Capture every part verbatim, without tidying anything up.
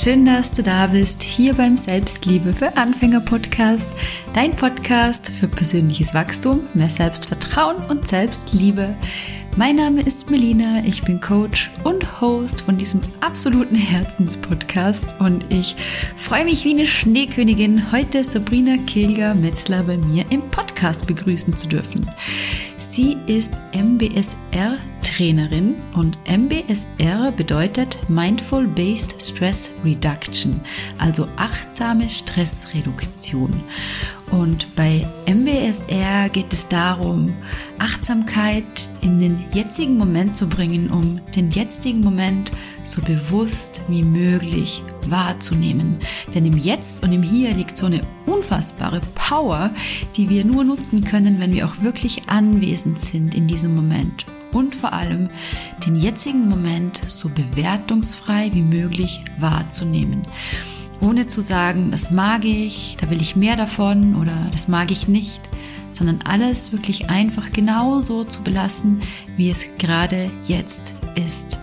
Schön, dass du da bist, hier beim Selbstliebe für Anfänger Podcast, dein Podcast für persönliches Wachstum, mehr Selbstvertrauen und Selbstliebe. Mein Name ist Melina, ich bin Coach und Host von diesem absoluten Herzenspodcast und ich freue mich wie eine Schneekönigin, heute Sabrina Kilger-Metzler bei mir im Podcast begrüßen zu dürfen. Sie ist M B S R-Trainerin und M B S R bedeutet Mindful Based Stress Reduction, also achtsame Stressreduktion. Und bei M B S R geht es darum, Achtsamkeit in den jetzigen Moment zu bringen, um den jetzigen Moment so bewusst wie möglich wahrzunehmen. Denn im Jetzt und im Hier liegt so eine unfassbare Power, die wir nur nutzen können, wenn wir auch wirklich anwesend sind in diesem Moment. Und vor allem den jetzigen Moment so bewertungsfrei wie möglich wahrzunehmen. Ohne zu sagen, das mag ich, da will ich mehr davon oder das mag ich nicht, sondern alles wirklich einfach genauso zu belassen, wie es gerade jetzt ist.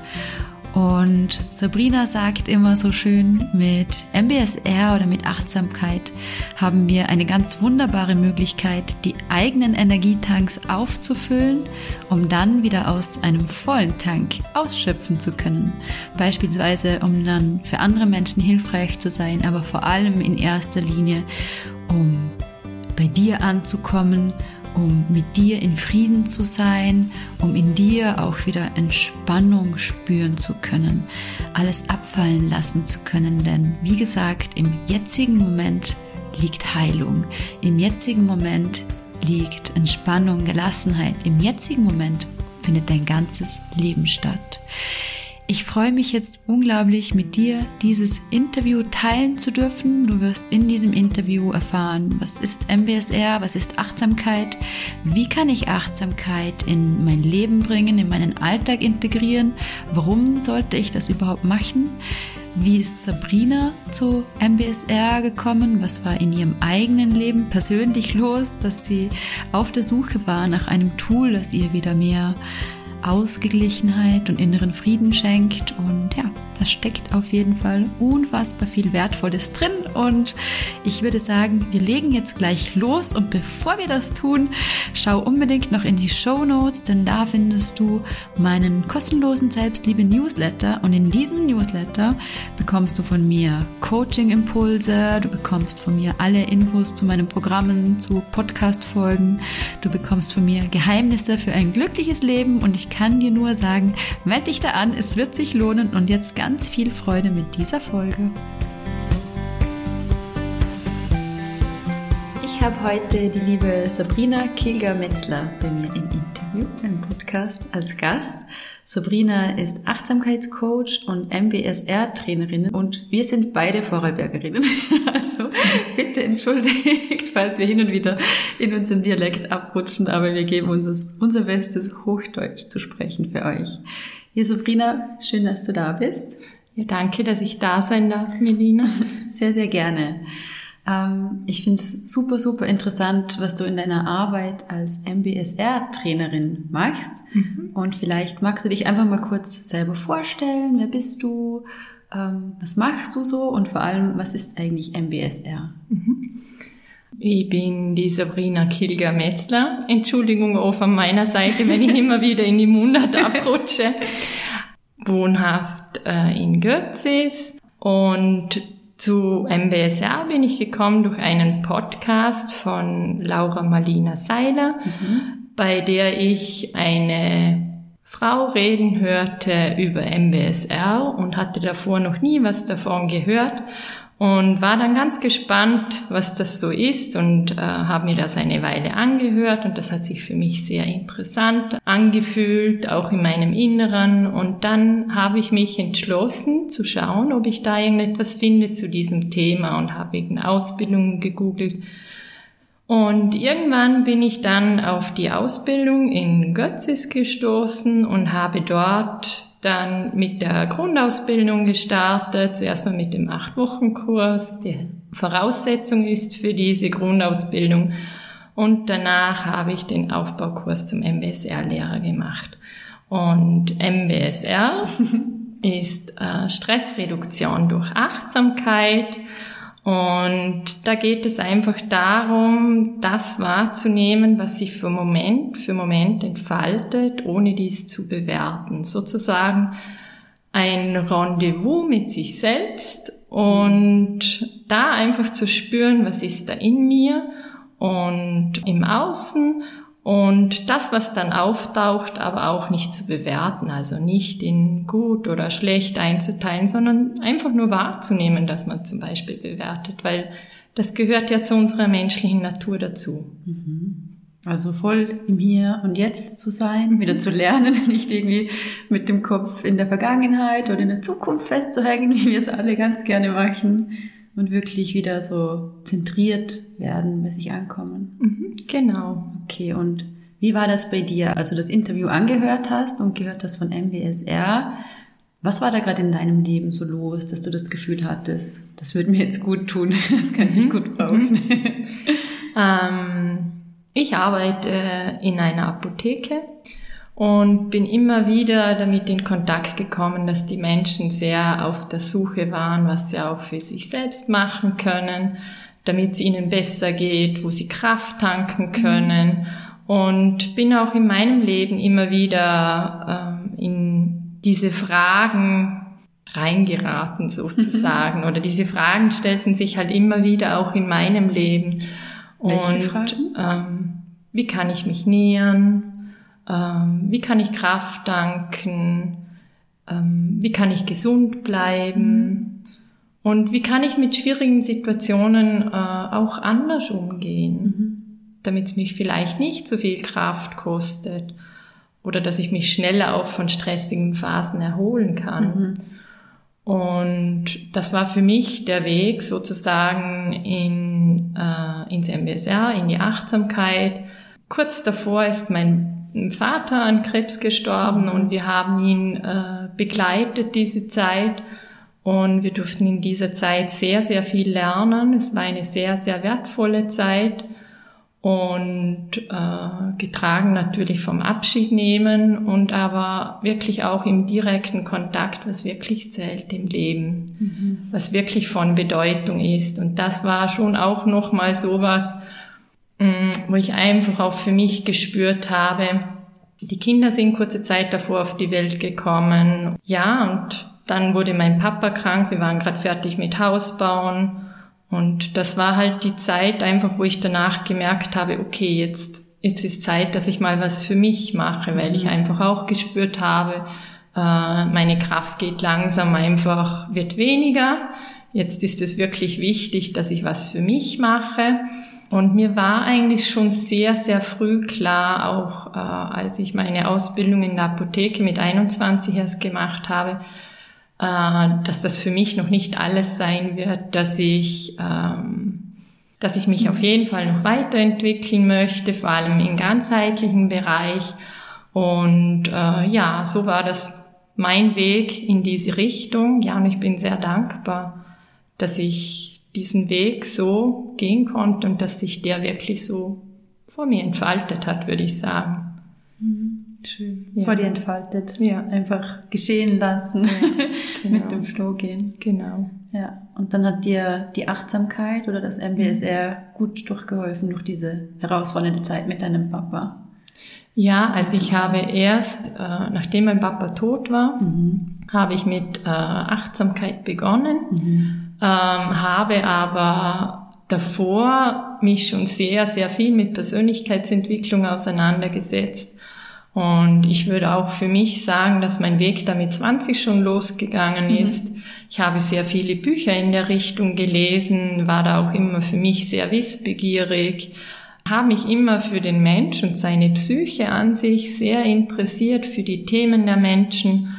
Und Sabrina sagt immer so schön, mit M B S R oder mit Achtsamkeit haben wir eine ganz wunderbare Möglichkeit, die eigenen Energietanks aufzufüllen, um dann wieder aus einem vollen Tank ausschöpfen zu können. Beispielsweise, um dann für andere Menschen hilfreich zu sein, aber vor allem in erster Linie, um bei dir anzukommen, um mit dir in Frieden zu sein, um in dir auch wieder Entspannung spüren zu können, alles abfallen lassen zu können, denn wie gesagt, im jetzigen Moment liegt Heilung, im jetzigen Moment liegt Entspannung, Gelassenheit, im jetzigen Moment findet dein ganzes Leben statt. Ich freue mich jetzt unglaublich, mit dir dieses Interview teilen zu dürfen. Du wirst in diesem Interview erfahren, was ist M B S R, was ist Achtsamkeit, wie kann ich Achtsamkeit in mein Leben bringen, in meinen Alltag integrieren, warum sollte ich das überhaupt machen, wie ist Sabrina zu M B S R gekommen, was war in ihrem eigenen Leben persönlich los, dass sie auf der Suche war nach einem Tool, das ihr wieder mehr Ausgeglichenheit und inneren Frieden schenkt und ja, da steckt auf jeden Fall unfassbar viel Wertvolles drin und ich würde sagen, wir legen jetzt gleich los und bevor wir das tun, schau unbedingt noch in die Shownotes, denn da findest du meinen kostenlosen Selbstliebe-Newsletter und in diesem Newsletter bekommst du von mir Coaching-Impulse, du bekommst von mir alle Infos zu meinen Programmen, zu Podcast-Folgen, du bekommst von mir Geheimnisse für ein glückliches Leben und ich Ich kann dir nur sagen, melde dich da an, es wird sich lohnen und jetzt ganz viel Freude mit dieser Folge. Ich habe heute die liebe Sabrina Kilger-Metzler bei mir im Interview, im Podcast als Gast. Sabrina ist Achtsamkeitscoach und M B S R-Trainerin und wir sind beide Vorarlbergerinnen. Also bitte entschuldigt, falls wir hin und wieder in unseren Dialekt abrutschen, aber wir geben uns unser Bestes, Hochdeutsch zu sprechen für euch. Hier Sabrina, schön, dass du da bist. Ja, danke, dass ich da sein darf, Melina. Sehr, sehr gerne. Ich finde es super, super interessant, was du in deiner Arbeit als M B S R-Trainerin machst. Mhm. Und vielleicht magst du dich einfach mal kurz selber vorstellen. Wer bist du? Was machst du so? Und vor allem, was ist eigentlich M B S R? Mhm. Ich bin die Sabrina Kilger-Metzler. Entschuldigung auch von meiner Seite, wenn ich immer wieder in die Mundart abrutsche. Wohnhaft äh, in Götzis und zu M B S R bin ich gekommen durch einen Podcast von Laura Marlina Seiler, mhm. bei der ich eine Frau reden hörte über M B S R und hatte davor noch nie was davon gehört und war dann ganz gespannt, was das so ist und äh, habe mir das eine Weile angehört und das hat sich für mich sehr interessant angefühlt, auch in meinem Inneren und dann habe ich mich entschlossen zu schauen, ob ich da irgendetwas finde zu diesem Thema und habe wegen Ausbildung gegoogelt und irgendwann bin ich dann auf die Ausbildung in Götzis gestoßen und habe dort dann mit der Grundausbildung gestartet, zuerst mal mit dem acht-Wochen-Kurs. Die Voraussetzung ist für diese Grundausbildung und danach habe ich den Aufbaukurs zum M B S R-Lehrer gemacht. Und M B S R ist äh, Stressreduktion durch Achtsamkeit. Und da geht es einfach darum, das wahrzunehmen, was sich für Moment für Moment entfaltet, ohne dies zu bewerten. Sozusagen ein Rendezvous mit sich selbst und da einfach zu spüren, was ist da in mir und im Außen. Und das, was dann auftaucht, aber auch nicht zu bewerten, also nicht in gut oder schlecht einzuteilen, sondern einfach nur wahrzunehmen, dass man zum Beispiel bewertet, weil das gehört ja zu unserer menschlichen Natur dazu. Also voll im Hier und Jetzt zu sein, wieder zu lernen, nicht irgendwie mit dem Kopf in der Vergangenheit oder in der Zukunft festzuhängen, wie wir es alle ganz gerne machen. Und wirklich wieder so zentriert werden, bei sich ankommen. Mhm, genau. Okay, und wie war das bei dir, als du das Interview angehört hast und gehört hast von M B S R? Was war da gerade in deinem Leben so los, dass du das Gefühl hattest, das würde mir jetzt gut tun, das könnte ich gut brauchen? Mhm. ähm, ich arbeite in einer Apotheke und bin immer wieder damit in Kontakt gekommen, dass die Menschen sehr auf der Suche waren, was sie auch für sich selbst machen können, damit es ihnen besser geht, wo sie Kraft tanken können. Und bin auch in meinem Leben immer wieder ähm, in diese Fragen reingeraten sozusagen. Oder diese Fragen stellten sich halt immer wieder auch in meinem Leben. Welche Und Fragen? Ähm, wie kann ich mich nähern? Wie kann ich Kraft tanken? Wie kann ich gesund bleiben? Und wie kann ich mit schwierigen Situationen auch anders umgehen, mhm. damit es mich vielleicht nicht so viel Kraft kostet oder dass ich mich schneller auch von stressigen Phasen erholen kann. Mhm. Und das war für mich der Weg sozusagen in, äh, ins M B S R, in die Achtsamkeit. Kurz davor ist mein Vater an Krebs gestorben mhm. und wir haben ihn äh, begleitet diese Zeit und wir durften in dieser Zeit sehr, sehr viel lernen. Es war eine sehr, sehr wertvolle Zeit und äh, getragen natürlich vom Abschied nehmen und aber wirklich auch im direkten Kontakt, was wirklich zählt im Leben, mhm. was wirklich von Bedeutung ist. Und das war schon auch nochmal sowas, wo ich einfach auch für mich gespürt habe, die Kinder sind kurze Zeit davor auf die Welt gekommen. Ja, und dann wurde mein Papa krank, wir waren gerade fertig mit Hausbauen. Und das war halt die Zeit einfach, wo ich danach gemerkt habe, okay, jetzt, jetzt ist Zeit, dass ich mal was für mich mache, weil ich einfach auch gespürt habe, äh, meine Kraft geht langsam einfach, wird weniger. Jetzt ist es wirklich wichtig, dass ich was für mich mache. Und mir war eigentlich schon sehr, sehr früh klar, auch äh, als ich meine Ausbildung in der Apotheke mit einundzwanzig erst gemacht habe, äh, dass das für mich noch nicht alles sein wird, dass ich, ähm, dass ich mich auf jeden Fall noch weiterentwickeln möchte, vor allem im ganzheitlichen Bereich. Und äh, ja, so war das mein Weg in diese Richtung. Ja, und ich bin sehr dankbar, dass ich diesen Weg so gehen konnte und dass sich der wirklich so vor mir entfaltet hat, würde ich sagen. Schön. Ja. Vor dir entfaltet. Ja. Einfach geschehen lassen. Ja, genau. Mit dem Flow gehen. Genau. Ja. Und dann hat dir die Achtsamkeit oder das M B S R gut durchgeholfen durch diese herausfordernde Zeit mit deinem Papa. Ja, also ich habe erst, äh, nachdem mein Papa tot war, mhm. habe ich mit äh, Achtsamkeit begonnen. Mhm. Ähm, habe aber davor mich schon sehr, sehr viel mit Persönlichkeitsentwicklung auseinandergesetzt. Und ich würde auch für mich sagen, dass mein Weg da mit zwanzig schon losgegangen ist. Mhm. Ich habe sehr viele Bücher in der Richtung gelesen, war da auch immer für mich sehr wissbegierig, habe mich immer für den Mensch und seine Psyche an sich sehr interessiert, für die Themen der Menschen.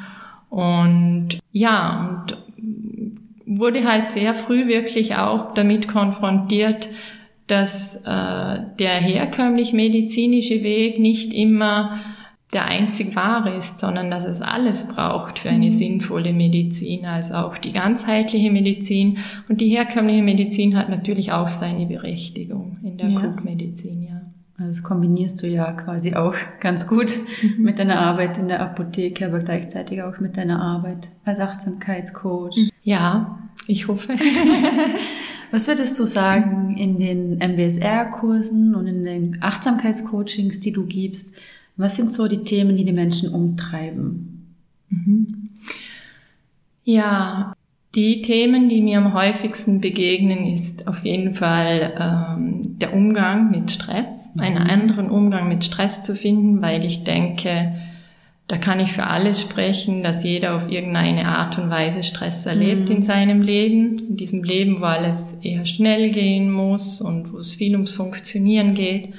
Und ja, und wurde halt sehr früh wirklich auch damit konfrontiert, dass äh, der herkömmlich medizinische Weg nicht immer der einzig wahre ist, sondern dass es alles braucht für eine mhm. sinnvolle Medizin, also auch die ganzheitliche Medizin. Und die herkömmliche Medizin hat natürlich auch seine Berechtigung in der ja. Krugmedizin, ja. Also das kombinierst du ja quasi auch ganz gut mhm. mit deiner Arbeit in der Apotheke, aber gleichzeitig auch mit deiner Arbeit als Achtsamkeitscoach. Ja, ich hoffe. Was würdest du sagen in den M B S R-Kursen und in den Achtsamkeitscoachings, die du gibst, was sind so die Themen, die die Menschen umtreiben? Mhm. Ja, die Themen, die mir am häufigsten begegnen, ist auf jeden Fall ähm, der Umgang mit Stress, mhm. einen anderen Umgang mit Stress zu finden, weil ich denke, da kann ich für alles sprechen, dass jeder auf irgendeine Art und Weise Stress erlebt mhm. in seinem Leben, in diesem Leben, wo alles eher schnell gehen muss und wo es viel ums Funktionieren geht.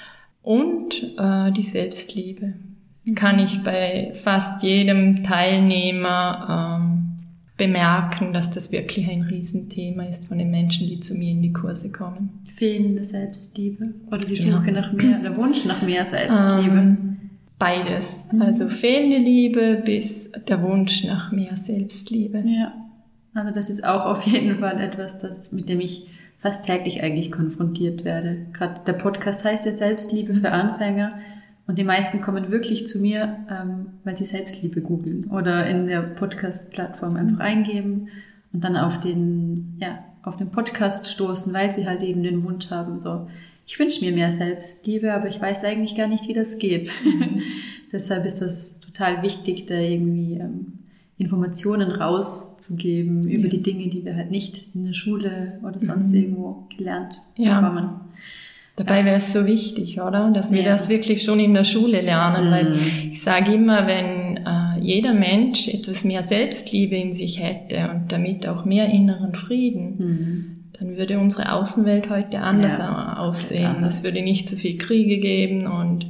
Und äh, die Selbstliebe mhm. kann ich bei fast jedem Teilnehmer ähm, bemerken, dass das wirklich ein Riesenthema ist von den Menschen, die zu mir in die Kurse kommen. Fehlende Selbstliebe oder die Suche ja. nach mehr, der Wunsch nach mehr Selbstliebe? Ähm, beides. Mhm. Also fehlende Liebe bis der Wunsch nach mehr Selbstliebe. Ja, also das ist auch auf jeden Fall etwas, das, mit dem ich fast täglich eigentlich konfrontiert werde. Gerade der Podcast heißt ja Selbstliebe für Anfänger. Und die meisten kommen wirklich zu mir, ähm, weil sie Selbstliebe googeln oder in der Podcast-Plattform einfach eingeben und dann auf den, ja, auf den Podcast stoßen, weil sie halt eben den Wunsch haben, so, ich wünsche mir mehr Selbstliebe, aber ich weiß eigentlich gar nicht, wie das geht. Mhm. Deshalb ist das total wichtig, da irgendwie ähm, Informationen rauszugeben über ja. die Dinge, die wir halt nicht in der Schule oder sonst mhm. irgendwo gelernt ja. bekommen. Dabei wäre es so wichtig, oder? Dass wir ja. das wirklich schon in der Schule lernen, mhm. weil ich sage immer, wenn äh, jeder Mensch etwas mehr Selbstliebe in sich hätte und damit auch mehr inneren Frieden, mhm. dann würde unsere Außenwelt heute anders ja, aussehen. Anders. Es würde nicht so viel Kriege geben und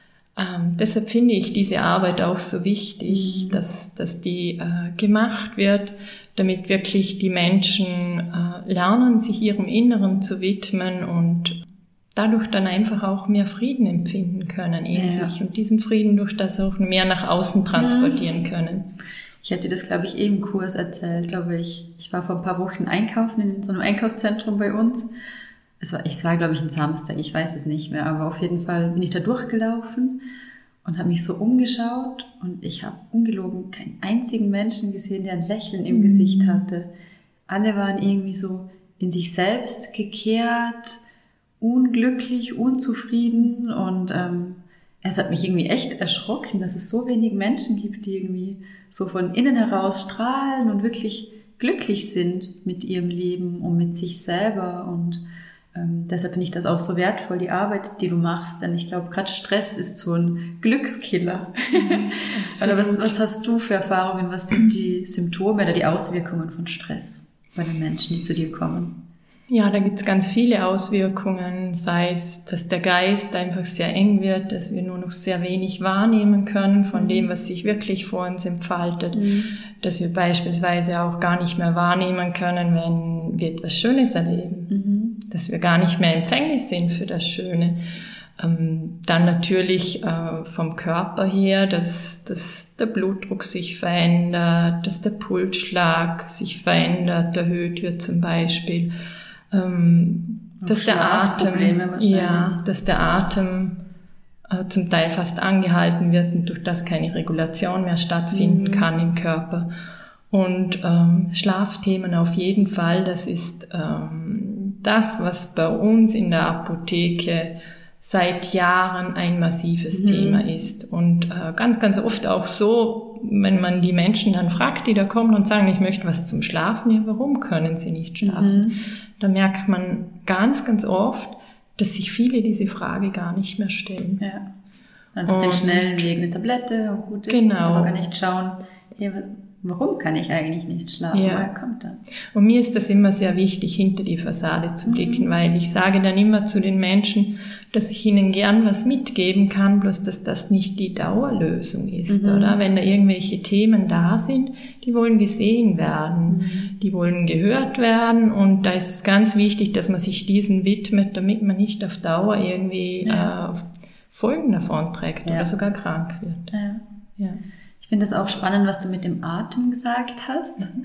ähm, deshalb finde ich diese Arbeit auch so wichtig, mhm. dass, dass die äh, gemacht wird, damit wirklich die Menschen äh, lernen, sich ihrem Inneren zu widmen und dadurch dann einfach auch mehr Frieden empfinden können in ja. sich und diesen Frieden durch das auch mehr nach außen transportieren können. Ich habe dir das, glaube ich, eh im Kurs erzählt, glaube ich. Ich war vor ein paar Wochen einkaufen in so einem Einkaufszentrum bei uns. Es war, es war, glaube ich, ein Samstag, ich weiß es nicht mehr, aber auf jeden Fall bin ich da durchgelaufen und habe mich so umgeschaut und ich habe ungelogen keinen einzigen Menschen gesehen, der ein Lächeln im mhm. Gesicht hatte. Alle waren irgendwie so in sich selbst gekehrt, unglücklich, unzufrieden und ähm, es hat mich irgendwie echt erschrocken, dass es so wenig Menschen gibt, die irgendwie so von innen heraus strahlen und wirklich glücklich sind mit ihrem Leben und mit sich selber und ähm, deshalb finde ich das auch so wertvoll, die Arbeit, die du machst, denn ich glaube, gerade Stress ist so ein Glückskiller. Mhm, oder was, was hast du für Erfahrungen, was sind die Symptome oder die Auswirkungen von Stress bei den Menschen, die zu dir kommen? Ja, da gibt's ganz viele Auswirkungen, sei es, dass der Geist einfach sehr eng wird, dass wir nur noch sehr wenig wahrnehmen können von mhm. dem, was sich wirklich vor uns entfaltet, mhm. dass wir beispielsweise auch gar nicht mehr wahrnehmen können, wenn wir etwas Schönes erleben, mhm. dass wir gar nicht mehr empfänglich sind für das Schöne. Ähm, dann natürlich äh, vom Körper her, dass, dass der Blutdruck sich verändert, dass der Pulsschlag sich verändert, erhöht wird zum Beispiel. Ähm, dass der Atem, ja, dass der Atem äh, zum Teil fast angehalten wird und durch das keine Regulation mehr stattfinden mhm. kann im Körper. Und ähm, Schlafthemen auf jeden Fall, das ist ähm, das, was bei uns in der Apotheke seit Jahren ein massives mhm. Thema ist. Und äh, ganz, ganz oft auch so, wenn man die Menschen dann fragt, die da kommen und sagen, ich möchte was zum Schlafen, ja, warum können sie nicht schlafen? Mhm. Da merkt man ganz, ganz oft, dass sich viele diese Frage gar nicht mehr stellen. Ja. Einfach den schnellen Weg, eine Tablette und gut ist, genau. aber gar nicht schauen, warum kann ich eigentlich nicht schlafen? Ja. Woher kommt das? Und mir ist das immer sehr wichtig, hinter die Fassade zu blicken, mhm. weil ich sage dann immer zu den Menschen, dass ich ihnen gern was mitgeben kann, bloß dass das nicht die Dauerlösung ist, mhm. oder? Wenn da irgendwelche Themen da sind, die wollen gesehen werden, mhm. die wollen gehört werden und da ist es ganz wichtig, dass man sich diesen widmet, damit man nicht auf Dauer irgendwie ja. äh, Folgen davon trägt ja. oder sogar krank wird. Ja. Ja. Ich finde es auch spannend, was du mit dem Atem gesagt hast. Mhm.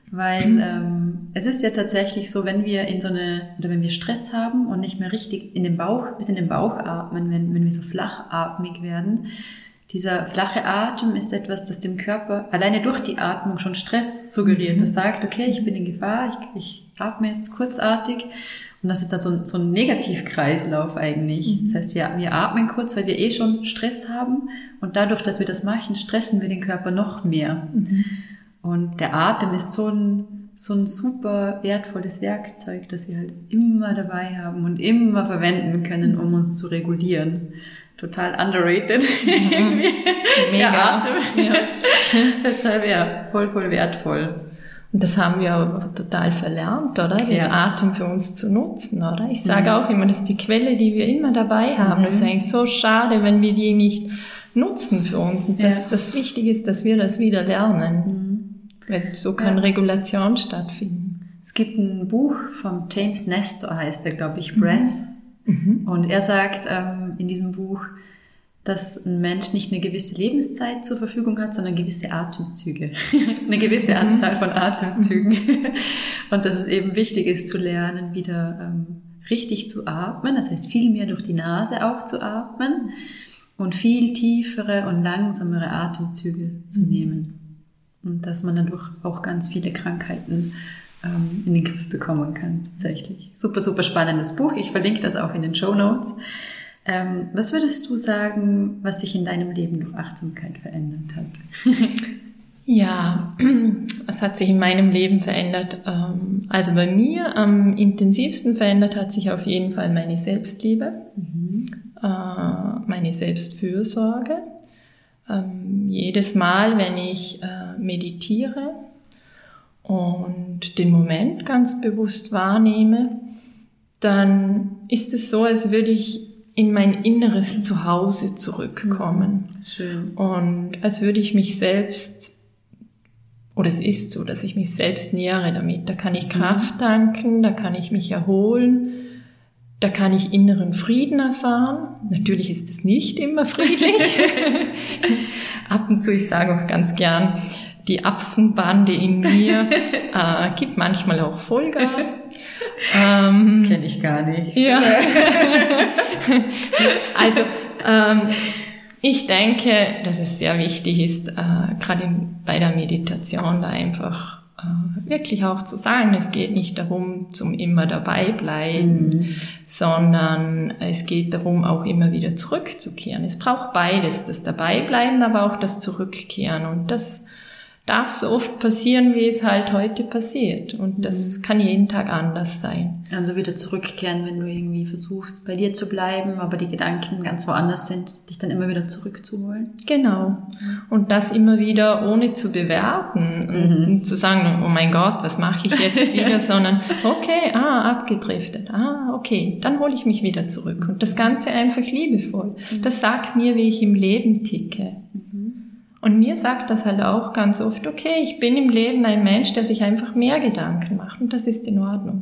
weil ähm, es ist ja tatsächlich so, wenn wir in so eine, oder wenn wir Stress haben und nicht mehr richtig in den Bauch, bis in den Bauch atmen, wenn, wenn wir so flachatmig werden, dieser flache Atem ist etwas, das dem Körper alleine durch die Atmung schon Stress suggeriert. Das sagt, okay, ich bin in Gefahr, ich, ich atme jetzt kurzartig. Und das ist dann so ein, so ein Negativkreislauf eigentlich. Das heißt, wir, wir atmen kurz, weil wir eh schon Stress haben. Und dadurch, dass wir das machen, stressen wir den Körper noch mehr. Mhm. Und der Atem ist so ein, so ein super wertvolles Werkzeug, das wir halt immer dabei haben und immer verwenden können, um uns zu regulieren. Total underrated. Mhm. Der Atem. Ja. Deshalb ja, voll, voll wertvoll. Und das haben wir auch total verlernt, oder? Den ja. Atem für uns zu nutzen, oder? Ich sage mhm. auch immer, das ist die Quelle, die wir immer dabei haben. Mhm. Das ist eigentlich so schade, wenn wir die nicht nutzen für uns. Und das, ja. das Wichtige ist, dass wir das wieder lernen. Mhm. Weil so kann ja. Regulation stattfinden. Es gibt ein Buch von James Nestor, heißt er, glaube ich, Breath. Mhm. Und er sagt ähm, in diesem Buch, dass ein Mensch nicht eine gewisse Lebenszeit zur Verfügung hat, sondern gewisse Atemzüge. Eine gewisse Anzahl von Atemzügen. Und dass es eben wichtig ist, zu lernen, wieder ähm, richtig zu atmen. Das heißt, viel mehr durch die Nase auch zu atmen und viel tiefere und langsamere Atemzüge zu nehmen. Und dass man dadurch auch ganz viele Krankheiten ähm, in den Griff bekommen kann, tatsächlich. Super, super spannendes Buch. Ich verlinke das auch in den Shownotes. Ähm, was würdest du sagen, was sich in deinem Leben durch Achtsamkeit verändert hat? Ja, was hat sich in meinem Leben verändert? Also bei mir am intensivsten verändert hat sich auf jeden Fall meine Selbstliebe, mhm. meine Selbstfürsorge. Jedes Mal, wenn ich meditiere und den Moment ganz bewusst wahrnehme, dann ist es so, als würde ich in mein inneres Zuhause zurückkommen. Schön. Und als würde ich mich selbst, oder es ist so, dass ich mich selbst nähere damit. Da kann ich Kraft tanken, da kann ich mich erholen, da kann ich inneren Frieden erfahren. Natürlich ist es nicht immer friedlich. Ab und zu, ich sage auch ganz gern, die Apfenbande in mir äh, gibt manchmal auch Vollgas. Ähm, Kenne ich gar nicht. Ja. Also ähm, ich denke, dass es sehr wichtig ist, äh, gerade bei der Meditation da einfach äh, wirklich auch zu sagen, es geht nicht darum, zum immer dabei bleiben, mhm. sondern es geht darum, auch immer wieder zurückzukehren. Es braucht beides, das Dabeibleiben, aber auch das Zurückkehren. Und das darf so oft passieren, wie es halt heute passiert. Und das kann jeden Tag anders sein. Also wieder zurückkehren, wenn du irgendwie versuchst, bei dir zu bleiben, aber die Gedanken ganz woanders sind, dich dann immer wieder zurückzuholen. Genau. Und das immer wieder ohne zu bewerten und mhm. zu sagen, oh mein Gott, was mache ich jetzt wieder, sondern okay, ah, abgedriftet, ah, okay, dann hole ich mich wieder zurück. Und das Ganze einfach liebevoll. Das sagt mir, wie ich im Leben ticke. Und mir sagt das halt auch ganz oft, okay, ich bin im Leben ein Mensch, der sich einfach mehr Gedanken macht und das ist in Ordnung.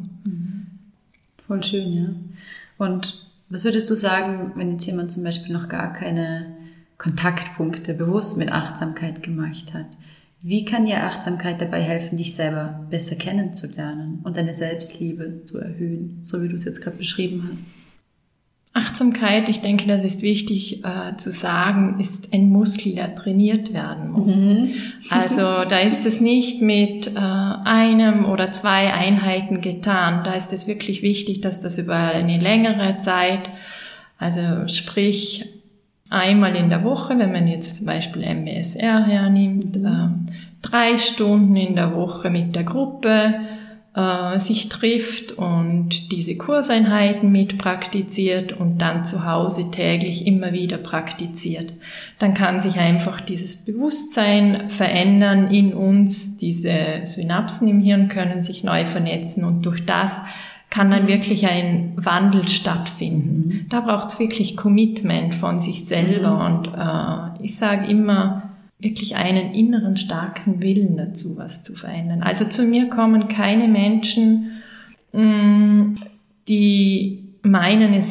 Voll schön, ja. Und was würdest du sagen, wenn jetzt jemand zum Beispiel noch gar keine Kontaktpunkte bewusst mit Achtsamkeit gemacht hat? Wie kann dir Achtsamkeit dabei helfen, dich selber besser kennenzulernen und deine Selbstliebe zu erhöhen, so wie du es jetzt gerade beschrieben hast? Achtsamkeit, ich denke, das ist wichtig äh, zu sagen, ist ein Muskel, der trainiert werden muss. Mhm. Also da ist es nicht mit äh, einem oder zwei Einheiten getan. Da ist es wirklich wichtig, dass das über eine längere Zeit, also sprich einmal in der Woche, wenn man jetzt zum Beispiel M B S R hernimmt, mhm. äh, drei Stunden in der Woche mit der Gruppe, sich trifft und diese Kurseinheiten mit praktiziert und dann zu Hause täglich immer wieder praktiziert. Dann kann sich einfach dieses Bewusstsein verändern in uns, diese Synapsen im Hirn können sich neu vernetzen und durch das kann dann wirklich ein Wandel stattfinden. Mhm. Da braucht es wirklich Commitment von sich selber mhm. und äh, ich sage immer, wirklich einen inneren starken Willen dazu, was zu verändern. Also zu mir kommen keine Menschen, die meinen, es ist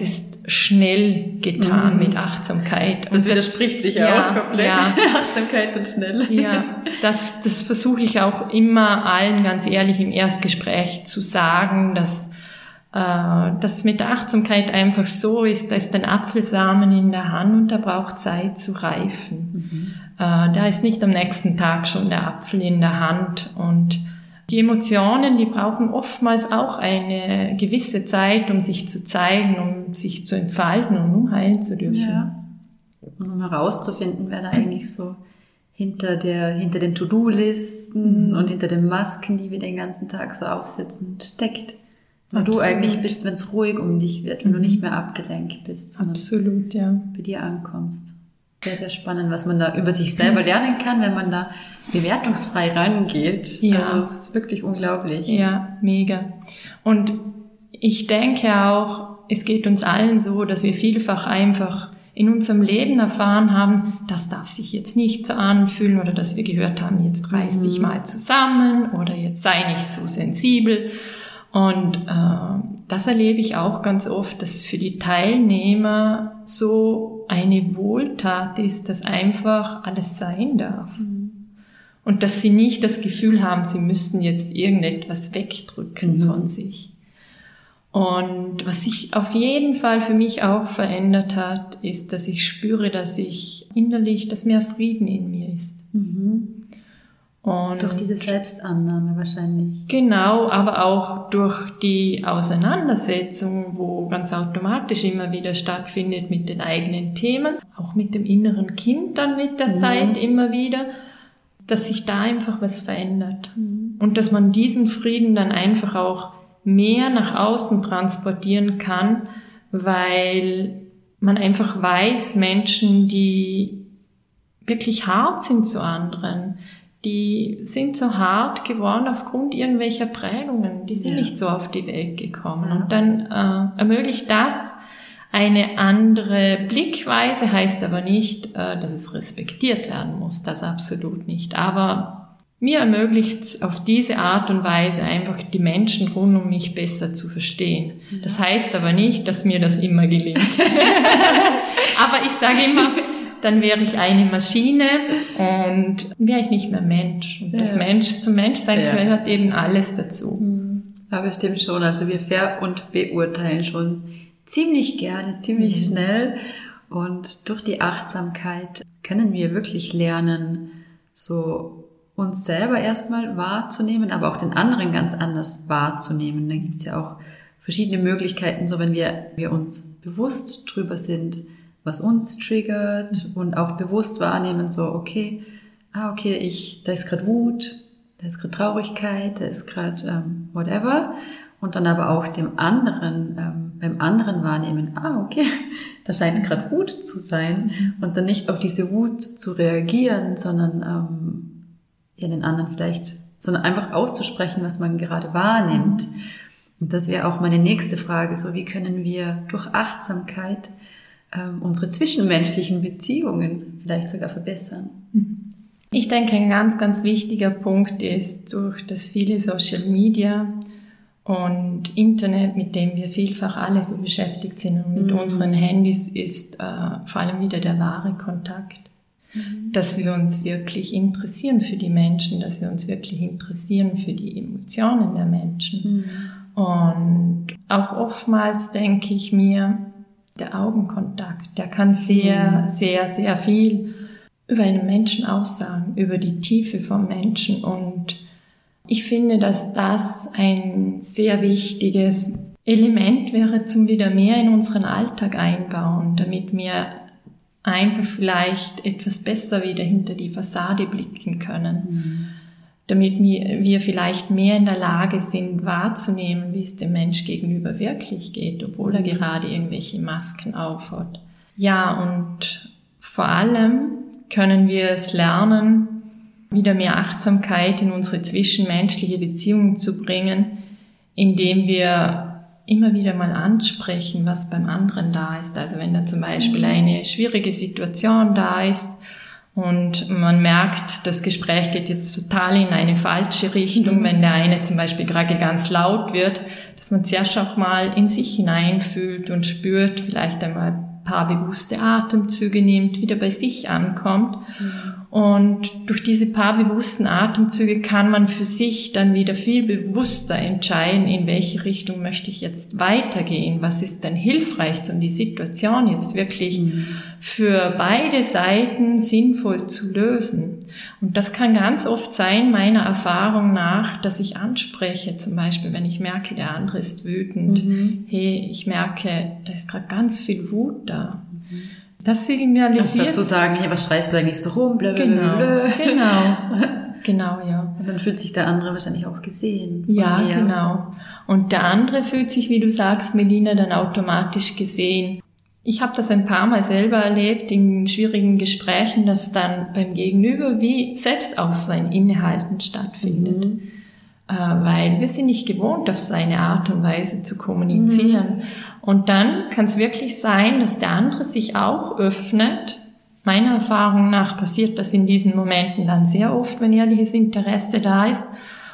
schnell getan mm. mit Achtsamkeit. Das, das widerspricht sich ja auch komplett. Ja. Achtsamkeit und schnell. Ja, das, das versuche ich auch immer allen ganz ehrlich im Erstgespräch zu sagen, dass äh, dass mit der Achtsamkeit einfach so ist, da ist ein Apfelsamen in der Hand und der braucht Zeit zu reifen. Mhm. Äh, da ist nicht am nächsten Tag schon der Apfel in der Hand, und die Emotionen, die brauchen oftmals auch eine gewisse Zeit, um sich zu zeigen, um sich zu entfalten und um heilen zu dürfen. Ja. Und um herauszufinden, wer da eigentlich so hinter der, hinter den To-Do-Listen mhm. und hinter den Masken, die wir den ganzen Tag so aufsetzen, steckt. Wo Absolut. Du eigentlich bist, wenn es ruhig um dich wird, wenn mhm. du nicht mehr abgelenkt bist, sondern Absolut, ja. bei dir ankommst. Sehr, sehr spannend, was man da über sich selber lernen kann, wenn man da bewertungsfrei rangeht. Ja. Also es ist wirklich unglaublich. Ja, mega. Und ich denke auch, es geht uns allen so, dass wir vielfach einfach in unserem Leben erfahren haben, das darf sich jetzt nicht so anfühlen, oder dass wir gehört haben, jetzt reiß dich mal zusammen oder jetzt sei nicht so sensibel. Und äh, das erlebe ich auch ganz oft, dass es für die Teilnehmer so eine Wohltat ist, dass einfach alles sein darf. Mhm. Und dass sie nicht das Gefühl haben, sie müssten jetzt irgendetwas wegdrücken mhm. von sich. Und was sich auf jeden Fall für mich auch verändert hat, ist, dass ich spüre, dass ich innerlich, dass mehr Frieden in mir ist. Mhm. Und durch diese Selbstannahme wahrscheinlich. Genau, aber auch durch die Auseinandersetzung, wo ganz automatisch immer wieder stattfindet mit den eigenen Themen, auch mit dem inneren Kind dann mit der mhm. Zeit immer wieder, dass sich da einfach was verändert. Mhm. Und dass man diesen Frieden dann einfach auch mehr nach außen transportieren kann, weil man einfach weiß, Menschen, die wirklich hart sind zu anderen, die sind so hart geworden aufgrund irgendwelcher Prägungen. Die sind ja. nicht so auf die Welt gekommen. Ja. Und dann äh, ermöglicht das eine andere Blickweise, heißt aber nicht, äh, dass es respektiert werden muss. Das absolut nicht. Aber mir ermöglicht es auf diese Art und Weise einfach, die Menschen rund um mich besser zu verstehen. Ja. Das heißt aber nicht, dass mir das immer gelingt. Aber ich sage immer, dann wäre ich eine Maschine und wäre ich nicht mehr Mensch. Und ja. das Mensch zum Menschsein ja. gehört eben alles dazu. Aber es stimmt schon, also wir ver- und beurteilen schon ziemlich gerne, ziemlich mhm. schnell. Und durch die Achtsamkeit können wir wirklich lernen, so uns selber erstmal wahrzunehmen, aber auch den anderen ganz anders wahrzunehmen. Da gibt es ja auch verschiedene Möglichkeiten, so wenn wir, wir uns bewusst drüber sind, was uns triggert, und auch bewusst wahrnehmen, so, okay, ah, okay, ich, da ist gerade Wut, da ist gerade Traurigkeit, da ist gerade ähm, whatever, und dann aber auch dem anderen, ähm, beim anderen wahrnehmen, ah, okay, da scheint gerade Wut zu sein, und dann nicht auf diese Wut zu reagieren, sondern ähm, ja, den anderen vielleicht, sondern einfach auszusprechen, was man gerade wahrnimmt. Und das wäre auch meine nächste Frage, so, wie können wir durch Achtsamkeit unsere zwischenmenschlichen Beziehungen vielleicht sogar verbessern? Ich denke, ein ganz, ganz wichtiger Punkt ist, durch das viele Social Media und Internet, mit dem wir vielfach alle so beschäftigt sind, und mit mhm. unseren Handys, ist äh, vor allem wieder der wahre Kontakt. Mhm. Dass wir uns wirklich interessieren für die Menschen, dass wir uns wirklich interessieren für die Emotionen der Menschen. Mhm. Und auch oftmals denke ich mir, der Augenkontakt, der kann sehr, mhm. sehr, sehr viel über einen Menschen aussagen, über die Tiefe vom Menschen. Und ich finde, dass das ein sehr wichtiges Element wäre, zum wieder mehr in unseren Alltag einbauen, damit wir einfach vielleicht etwas besser wieder hinter die Fassade blicken können. Mhm. Damit wir vielleicht mehr in der Lage sind, wahrzunehmen, wie es dem Mensch gegenüber wirklich geht, obwohl er gerade irgendwelche Masken aufhat. Ja, und vor allem können wir es lernen, wieder mehr Achtsamkeit in unsere zwischenmenschliche Beziehung zu bringen, indem wir immer wieder mal ansprechen, was beim anderen da ist. Also wenn da zum Beispiel eine schwierige Situation da ist, Und man merkt, das Gespräch geht jetzt total in eine falsche Richtung, wenn der eine zum Beispiel gerade ganz laut wird, dass man zuerst auch mal in sich hineinfühlt und spürt, vielleicht einmal ein paar bewusste Atemzüge nimmt, wieder bei sich ankommt. Mhm. Und durch diese paar bewussten Atemzüge kann man für sich dann wieder viel bewusster entscheiden, in welche Richtung möchte ich jetzt weitergehen, was ist denn hilfreich, um die Situation jetzt wirklich mhm. für beide Seiten sinnvoll zu lösen. Und das kann ganz oft sein, meiner Erfahrung nach, dass ich anspreche, zum Beispiel, wenn ich merke, der andere ist wütend, mhm. hey, ich merke, da ist gerade ganz viel Wut da. Mhm. Das signalisiert. Anstatt zu sagen, hey, was schreist du eigentlich so rum? Blablabla. Genau, genau, genau, ja. Und dann fühlt sich der andere wahrscheinlich auch gesehen. Ja, dir. Genau. Und der andere fühlt sich, wie du sagst, Melina, dann automatisch gesehen. Ich habe das ein paar Mal selber erlebt in schwierigen Gesprächen, dass dann beim Gegenüber wie selbst auch so ein Innehalten stattfindet. Mhm. Äh, weil wir sind nicht gewohnt, auf seine Art und Weise zu kommunizieren. Mhm. Und dann kann es wirklich sein, dass der andere sich auch öffnet. Meiner Erfahrung nach passiert das in diesen Momenten dann sehr oft, wenn ehrliches Interesse da ist.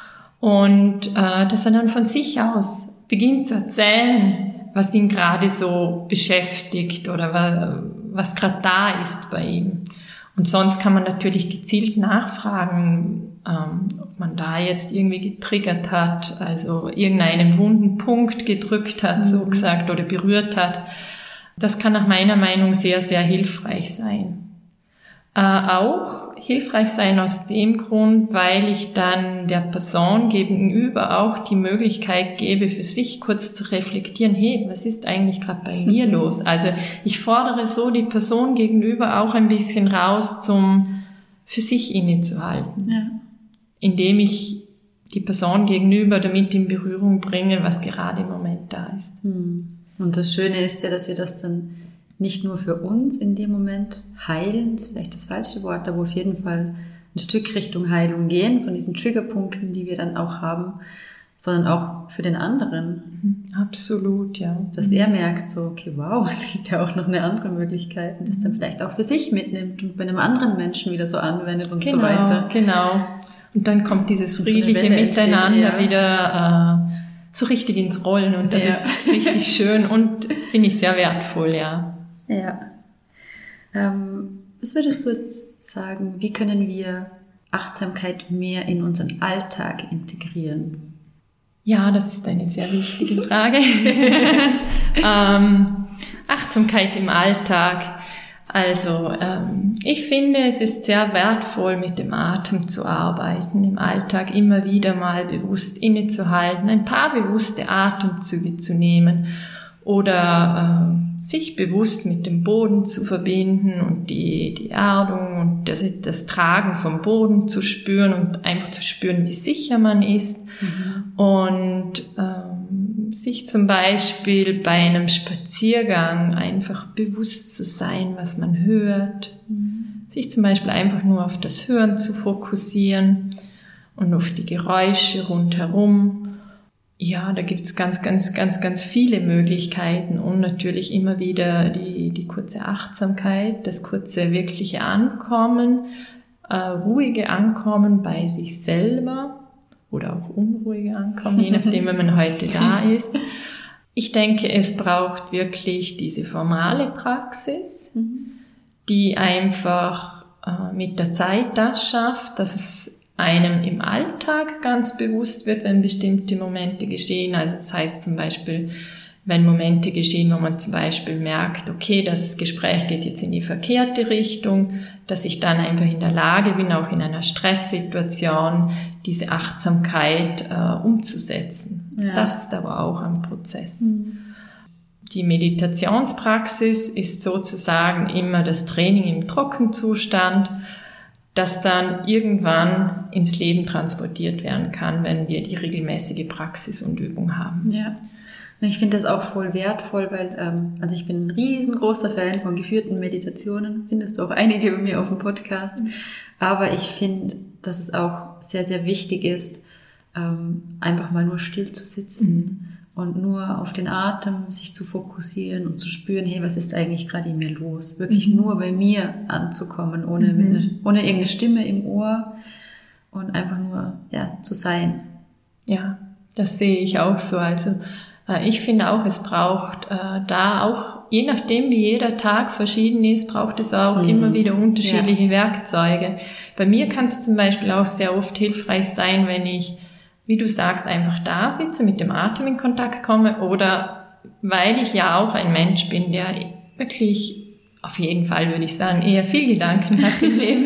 Und äh, dass er dann von sich aus beginnt zu erzählen, was ihn gerade so beschäftigt oder was, was gerade da ist bei ihm. Und sonst kann man natürlich gezielt nachfragen, ähm, ob man da jetzt irgendwie getriggert hat, also irgendeinen wunden Punkt gedrückt hat, mhm. so gesagt, oder berührt hat. Das kann nach meiner Meinung sehr, sehr hilfreich sein. Äh, auch hilfreich sein aus dem Grund, weil ich dann der Person gegenüber auch die Möglichkeit gebe, für sich kurz zu reflektieren, hey, was ist eigentlich gerade bei mir los? Also ich fordere so die Person gegenüber auch ein bisschen raus, zum für sich innezuhalten. Ja. Indem ich die Person gegenüber damit in Berührung bringe, was gerade im Moment da ist. Und das Schöne ist ja, dass wir das dann nicht nur für uns in dem Moment heilen, ist vielleicht das falsche Wort, aber auf jeden Fall ein Stück Richtung Heilung gehen, von diesen Triggerpunkten, die wir dann auch haben, sondern auch für den anderen. Absolut, ja. Dass er merkt so, okay, wow, es gibt ja auch noch eine andere Möglichkeit und das dann vielleicht auch für sich mitnimmt und bei einem anderen Menschen wieder so anwendet und genau, so weiter. Genau. Und dann kommt dieses friedliche so Miteinander entsteht, ja. wieder äh, so richtig ins Rollen und das ja. ist richtig schön und finde ich sehr wertvoll, ja. Ja. Ähm, was würdest du jetzt sagen, wie können wir Achtsamkeit mehr in unseren Alltag integrieren? Ja, das ist eine sehr wichtige Frage. ähm, Achtsamkeit im Alltag. Also ähm, ich finde, es ist sehr wertvoll, mit dem Atem zu arbeiten, im Alltag immer wieder mal bewusst innezuhalten, ein paar bewusste Atemzüge zu nehmen oder ähm, sich bewusst mit dem Boden zu verbinden und die, die Erdung und das, das Tragen vom Boden zu spüren und einfach zu spüren, wie sicher man ist. Mhm. Und ähm, sich zum Beispiel bei einem Spaziergang einfach bewusst zu sein, was man hört. Mhm. Sich zum Beispiel einfach nur auf das Hören zu fokussieren und auf die Geräusche rundherum. Ja, da gibt's ganz, ganz, ganz, ganz viele Möglichkeiten und natürlich immer wieder die, die kurze Achtsamkeit, das kurze wirkliche Ankommen, äh, ruhige Ankommen bei sich selber oder auch unruhige Ankommen, je nachdem, wenn man heute da ist. Ich denke, es braucht wirklich diese formale Praxis, die einfach äh, mit der Zeit das schafft, dass es einem im Alltag ganz bewusst wird, wenn bestimmte Momente geschehen. Also das heißt zum Beispiel, wenn Momente geschehen, wo man zum Beispiel merkt, okay, das Gespräch geht jetzt in die verkehrte Richtung, dass ich dann einfach in der Lage bin, auch in einer Stresssituation diese Achtsamkeit äh, umzusetzen. Ja. Das ist aber auch ein Prozess. Mhm. Die Meditationspraxis ist sozusagen immer das Training im Trockenzustand, das dann irgendwann ins Leben transportiert werden kann, wenn wir die regelmäßige Praxis und Übung haben. Ja, und ich finde das auch voll wertvoll, weil ähm, also ich bin ein riesengroßer Fan von geführten Meditationen, findest du auch einige bei mir auf dem Podcast, mhm. aber ich finde, dass es auch sehr, sehr wichtig ist, ähm, einfach mal nur still zu sitzen und nur auf den Atem sich zu fokussieren und zu spüren, hey, was ist eigentlich gerade in mir los? Wirklich mhm. nur bei mir anzukommen, ohne, mhm. mit ne, ohne irgendeine Stimme im Ohr und einfach nur ja, zu sein. Ja, das sehe ich auch so. Also äh, ich finde auch, es braucht äh, da auch, je nachdem wie jeder Tag verschieden ist, braucht es auch mhm. immer wieder unterschiedliche ja. Werkzeuge. Bei mir kann es zum Beispiel auch sehr oft hilfreich sein, wenn ich, wie du sagst, einfach da sitze, mit dem Atem in Kontakt komme oder weil ich ja auch ein Mensch bin, der wirklich, auf jeden Fall würde ich sagen, eher viel Gedanken hat im Leben.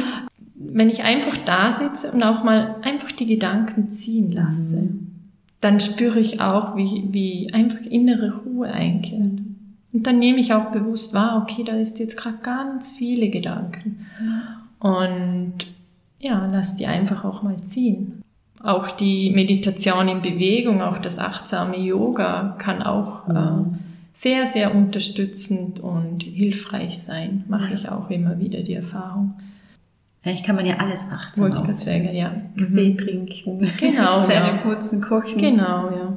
Wenn ich einfach da sitze und auch mal einfach die Gedanken ziehen lasse, mhm. dann spüre ich auch, wie, wie einfach innere Ruhe einkehrt. Und dann nehme ich auch bewusst wahr, okay, da ist jetzt gerade ganz viele Gedanken. Mhm. Und ja, lass die einfach auch mal ziehen. Auch die Meditation in Bewegung, auch das achtsame Yoga kann auch mhm. äh, sehr, sehr unterstützend und hilfreich sein. Mache ich auch immer wieder die Erfahrung. Eigentlich kann man ja alles achtsam ausführen. Ja. Kaffee mhm. trinken, genau, Zähne ja. putzen, kochen. Genau, ja.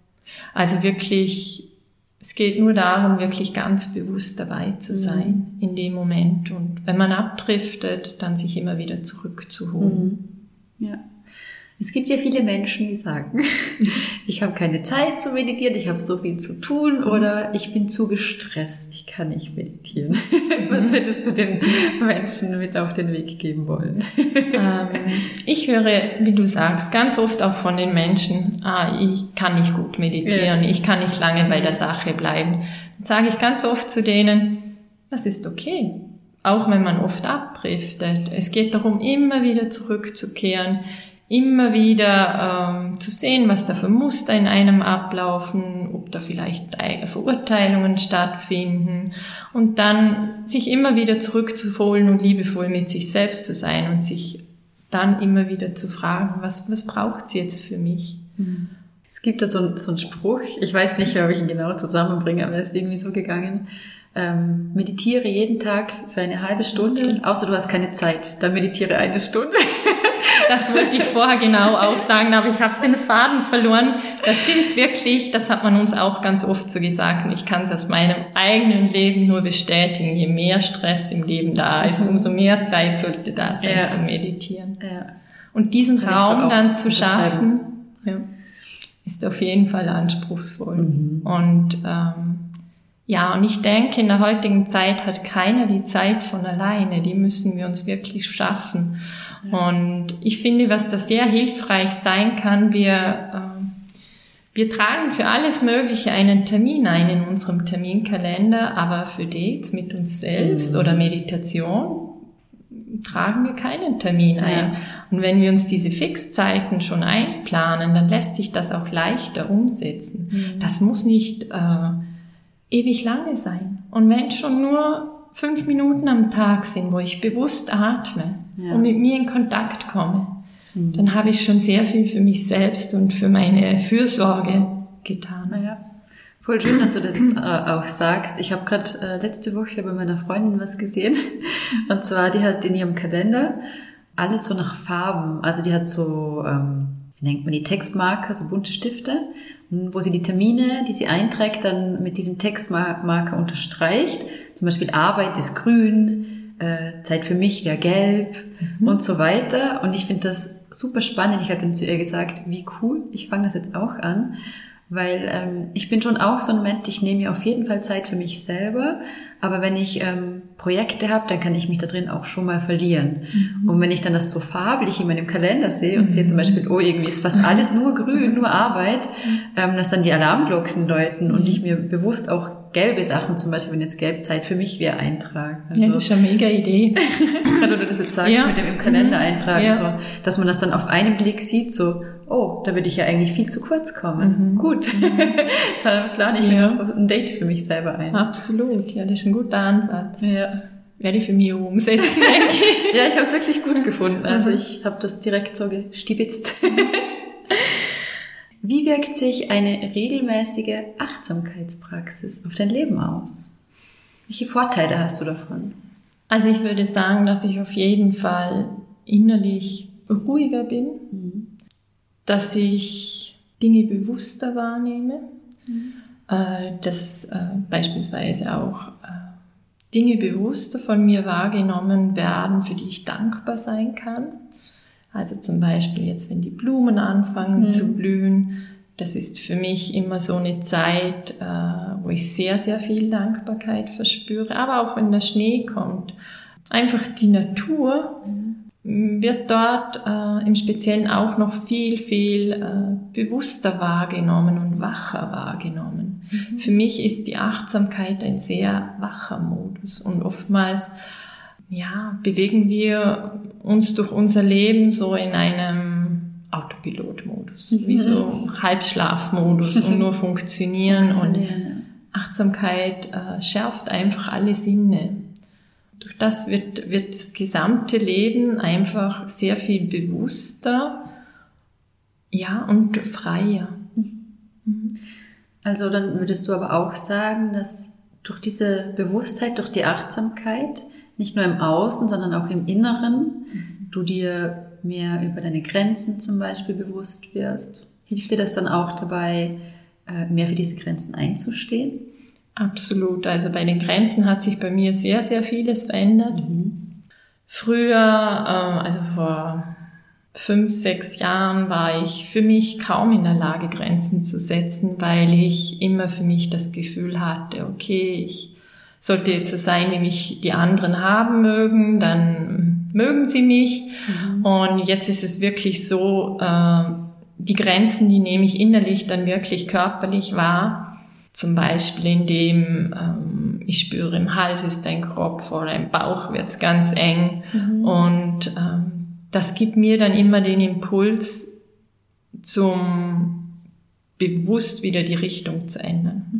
Also wirklich, es geht nur darum, wirklich ganz bewusst dabei zu sein mhm. in dem Moment. Und wenn man abdriftet, dann sich immer wieder zurückzuholen. Mhm. Ja. Es gibt ja viele Menschen, die sagen, ich habe keine Zeit zu meditieren, ich habe so viel zu tun oder ich bin zu gestresst, ich kann nicht meditieren. Was würdest du den Menschen mit auf den Weg geben wollen? Ähm, ich höre, wie du sagst, ganz oft auch von den Menschen, ah, ich kann nicht gut meditieren, ja. ich kann nicht lange bei der Sache bleiben. Dann sage ich ganz oft zu denen, das ist okay. Auch wenn man oft abdriftet. Es geht darum, immer wieder zurückzukehren, immer wieder ähm, zu sehen, was da für Muster in einem ablaufen, ob da vielleicht Verurteilungen stattfinden und dann sich immer wieder zurückzuholen und liebevoll mit sich selbst zu sein und sich dann immer wieder zu fragen, was, was braucht's jetzt für mich? Es gibt da so, ein, so einen Spruch, ich weiß nicht, ob ich ihn genau zusammenbringe, aber er ist irgendwie so gegangen, ähm, meditiere jeden Tag für eine halbe Stunde, außer du hast keine Zeit, dann meditiere eine Stunde. Das wollte ich vorher genau auch sagen, aber ich habe den Faden verloren. Das stimmt wirklich, das hat man uns auch ganz oft so gesagt und ich kann es aus meinem eigenen Leben nur bestätigen. Je mehr Stress im Leben da ist, umso mehr Zeit sollte da sein ja. zu meditieren. Ja. Und diesen Kann Raum so dann zu schaffen, ja, ist auf jeden Fall anspruchsvoll. Mhm. Und ähm, ja, und ich denke, in der heutigen Zeit hat keiner die Zeit von alleine. Die müssen wir uns wirklich schaffen. Und ich finde, was da sehr hilfreich sein kann, wir, äh, wir tragen für alles Mögliche einen Termin ein in unserem Terminkalender, aber für Dates mit uns selbst mhm. oder Meditation tragen wir keinen Termin ein. Ja. Und wenn wir uns diese Fixzeiten schon einplanen, dann lässt sich das auch leichter umsetzen. Mhm. Das muss nicht äh, ewig lange sein. Und wenn schon nur fünf Minuten am Tag sind, wo ich bewusst atme, ja. und mit mir in Kontakt komme, mhm. dann habe ich schon sehr viel für mich selbst und für meine Fürsorge getan. Ja. Voll schön, dass du das jetzt äh, auch sagst. Ich habe gerade äh, letzte Woche bei meiner Freundin was gesehen. Und zwar, die hat in ihrem Kalender alles so nach Farben. Also die hat so, ähm, wie nennt man die, Textmarker, so bunte Stifte, wo sie die Termine, die sie einträgt, dann mit diesem Textmarker unterstreicht. Zum Beispiel Arbeit ist grün, Äh, Zeit für mich wäre gelb mhm. und so weiter. Und ich finde das super spannend. Ich habe dann zu ihr gesagt, wie cool, ich fange das jetzt auch an, weil ähm, ich bin schon auch so ein Mensch, ich nehme mir auf jeden Fall Zeit für mich selber, aber wenn ich ähm, Projekte habe, dann kann ich mich da drin auch schon mal verlieren. Mhm. Und wenn ich dann das so farblich in meinem Kalender sehe und mhm. sehe zum Beispiel, oh, irgendwie ist fast alles nur grün, nur Arbeit, ähm, dass dann die Alarmglocken läuten und ich mir bewusst auch gelbe Sachen, zum Beispiel, wenn jetzt Gelbzeit für mich wäre, eintragen. Also, ja, das ist schon eine mega Idee. Gerade du das jetzt sagst, ja. mit dem im Kalender eintragen, ja. so, dass man das dann auf einen Blick sieht, so, oh, da würde ich ja eigentlich viel zu kurz kommen. Mhm. Gut. Mhm. Dann plane ich ja. mir noch ein Date für mich selber ein. Absolut, ja, das ist ein guter Ansatz. Ja. Werde ich für mich umsetzen, denke ich. Ja, ich habe es wirklich gut gefunden. Also ich habe das direkt so gestibitzt. Wie wirkt sich eine regelmäßige Achtsamkeitspraxis auf dein Leben aus? Welche Vorteile hast du davon? Also ich würde sagen, dass ich auf jeden Fall innerlich ruhiger bin, mhm. dass ich Dinge bewusster wahrnehme, Mhm. äh, dass äh, beispielsweise auch äh, Dinge bewusster von mir wahrgenommen werden, für die ich dankbar sein kann. Also zum Beispiel jetzt, wenn die Blumen anfangen Mhm. zu blühen, das ist für mich immer so eine Zeit, äh, wo ich sehr, sehr viel Dankbarkeit verspüre. Aber auch wenn der Schnee kommt, einfach die Natur wird dort äh, im Speziellen auch noch viel, viel äh, bewusster wahrgenommen und wacher wahrgenommen. Mhm. Für mich ist die Achtsamkeit ein sehr wacher Modus und oftmals ja, bewegen wir uns durch unser Leben so in einem Autopilotmodus, mhm. wie so Halbschlafmodus und nur funktionieren. Und Achtsamkeit äh, schärft einfach alle Sinne. Durch das wird, wird das gesamte Leben einfach sehr viel bewusster, ja, und freier. Mhm. Also dann würdest du aber auch sagen, dass durch diese Bewusstheit, durch die Achtsamkeit, nicht nur im Außen, sondern auch im Inneren, mhm. du dir mehr über deine Grenzen zum Beispiel bewusst wirst. Hilft dir das dann auch dabei, mehr für diese Grenzen einzustehen? Absolut. Also bei den Grenzen hat sich bei mir sehr, sehr vieles verändert. Mhm. Früher, also vor fünf, sechs Jahren, war ich für mich kaum in der Lage, Grenzen zu setzen, weil ich immer für mich das Gefühl hatte, okay, ich sollte jetzt so sein, wie mich die anderen haben mögen, dann mögen sie mich. Mhm. Und jetzt ist es wirklich so, äh, die Grenzen, die nehme ich innerlich dann wirklich körperlich wahr. Zum Beispiel indem ähm, ich spüre, im Hals ist ein Kropf oder im Bauch wird es ganz eng. Mhm. Und ähm, das gibt mir dann immer den Impuls, zum bewusst wieder die Richtung zu ändern. Mhm.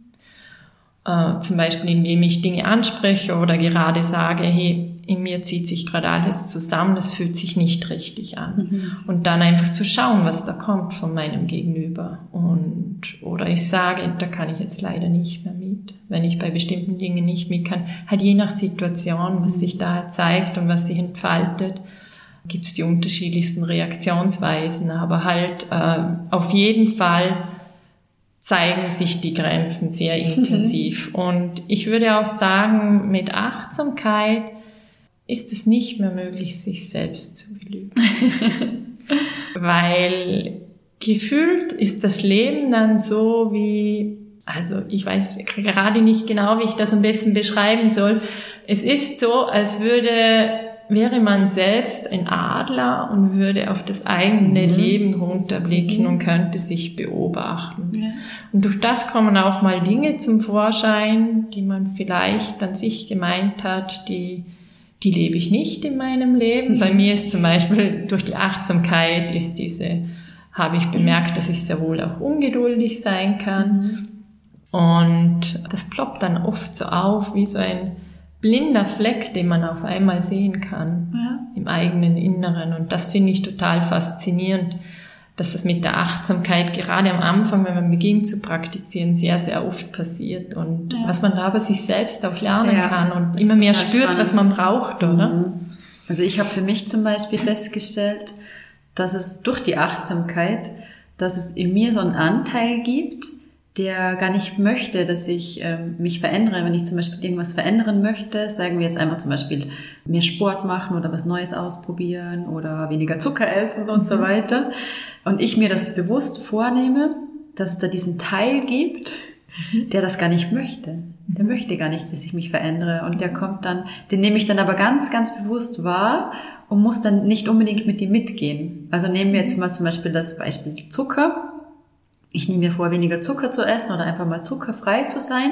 Uh, zum Beispiel, indem ich Dinge anspreche oder gerade sage, hey, in mir zieht sich gerade alles zusammen, das fühlt sich nicht richtig an. Mhm. Und dann einfach zu schauen, was da kommt von meinem Gegenüber. Und, oder ich sage, da kann ich jetzt leider nicht mehr mit, wenn ich bei bestimmten Dingen nicht mit kann. Halt je nach Situation, was sich da zeigt und was sich entfaltet, gibt es die unterschiedlichsten Reaktionsweisen. Aber halt äh, auf jeden Fall zeigen sich die Grenzen sehr intensiv. Und ich würde auch sagen, mit Achtsamkeit ist es nicht mehr möglich, sich selbst zu belügen. Weil gefühlt ist das Leben dann so wie, also ich weiß gerade nicht genau, wie ich das am besten beschreiben soll. Es ist so, als würde wäre man selbst ein Adler und würde auf das eigene mhm. Leben runterblicken mhm. und könnte sich beobachten. Ja. Und durch das kommen auch mal Dinge zum Vorschein, die man vielleicht an sich gemeint hat, die, die lebe ich nicht in meinem Leben. Bei mir ist zum Beispiel durch die Achtsamkeit ist diese, habe ich bemerkt, dass ich sehr wohl auch ungeduldig sein kann. Mhm. Und das ploppt dann oft so auf wie so ein blinder Fleck, den man auf einmal sehen kann, ja. im eigenen Inneren. Und das finde ich total faszinierend, dass das mit der Achtsamkeit gerade am Anfang, wenn man beginnt zu praktizieren, sehr, sehr oft passiert. Und ja. was man da über sich selbst auch lernen ja, kann und immer mehr spürt, spannend. Was man braucht, oder? Mhm. Also ich habe für mich zum Beispiel festgestellt, dass es durch die Achtsamkeit, dass es in mir so einen Anteil gibt, der gar nicht möchte, dass ich ähm, mich verändere. Wenn ich zum Beispiel irgendwas verändern möchte, sagen wir jetzt einfach zum Beispiel mehr Sport machen oder was Neues ausprobieren oder weniger Zucker essen und mhm. so weiter. Und ich mir das bewusst vornehme, dass es da diesen Teil gibt, der das gar nicht möchte. Der mhm. möchte gar nicht, dass ich mich verändere. Und der kommt dann, den nehme ich dann aber ganz, ganz bewusst wahr und muss dann nicht unbedingt mit ihm mitgehen. Also nehmen wir jetzt mal zum Beispiel das Beispiel Zucker. Ich nehme mir vor, weniger Zucker zu essen oder einfach mal zuckerfrei zu sein.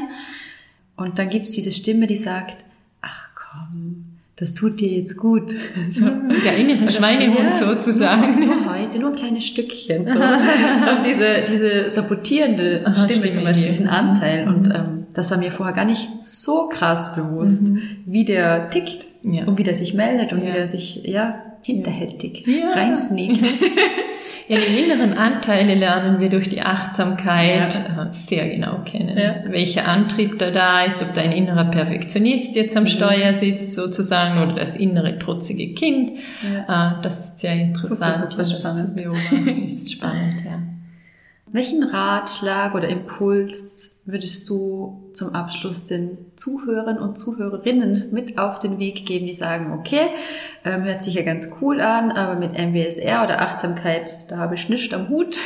Und dann gibt's diese Stimme, die sagt, ach komm, das tut dir jetzt gut. So. Der innere Schweinehund ja, sozusagen. Nur, nur heute, nur ein kleines Stückchen. So. Und diese, diese sabotierende Aha, Stimme, Stimme zum Beispiel, diesen Anteil. Mhm. Und ähm, das war mir vorher gar nicht so krass bewusst, mhm. wie der tickt ja. und wie der sich meldet und ja. wie der sich ja hinterhältig ja. reinsneakt. Ja, die inneren Anteile lernen wir durch die Achtsamkeit ja. sehr genau kennen. Ja. Welcher Antrieb da da ist, ob da ein innerer Perfektionist jetzt am mhm. Steuer sitzt sozusagen oder das innere trotzige Kind. Ja. Das ist sehr interessant, super, super spannend. Das zu beobachten. Das ist spannend, ja. Welchen Ratschlag oder Impuls würdest du zum Abschluss den Zuhörern und Zuhörerinnen mit auf den Weg geben, die sagen, okay, ähm, hört sich ja ganz cool an, aber mit M B S R oder Achtsamkeit, da habe ich nichts am Hut.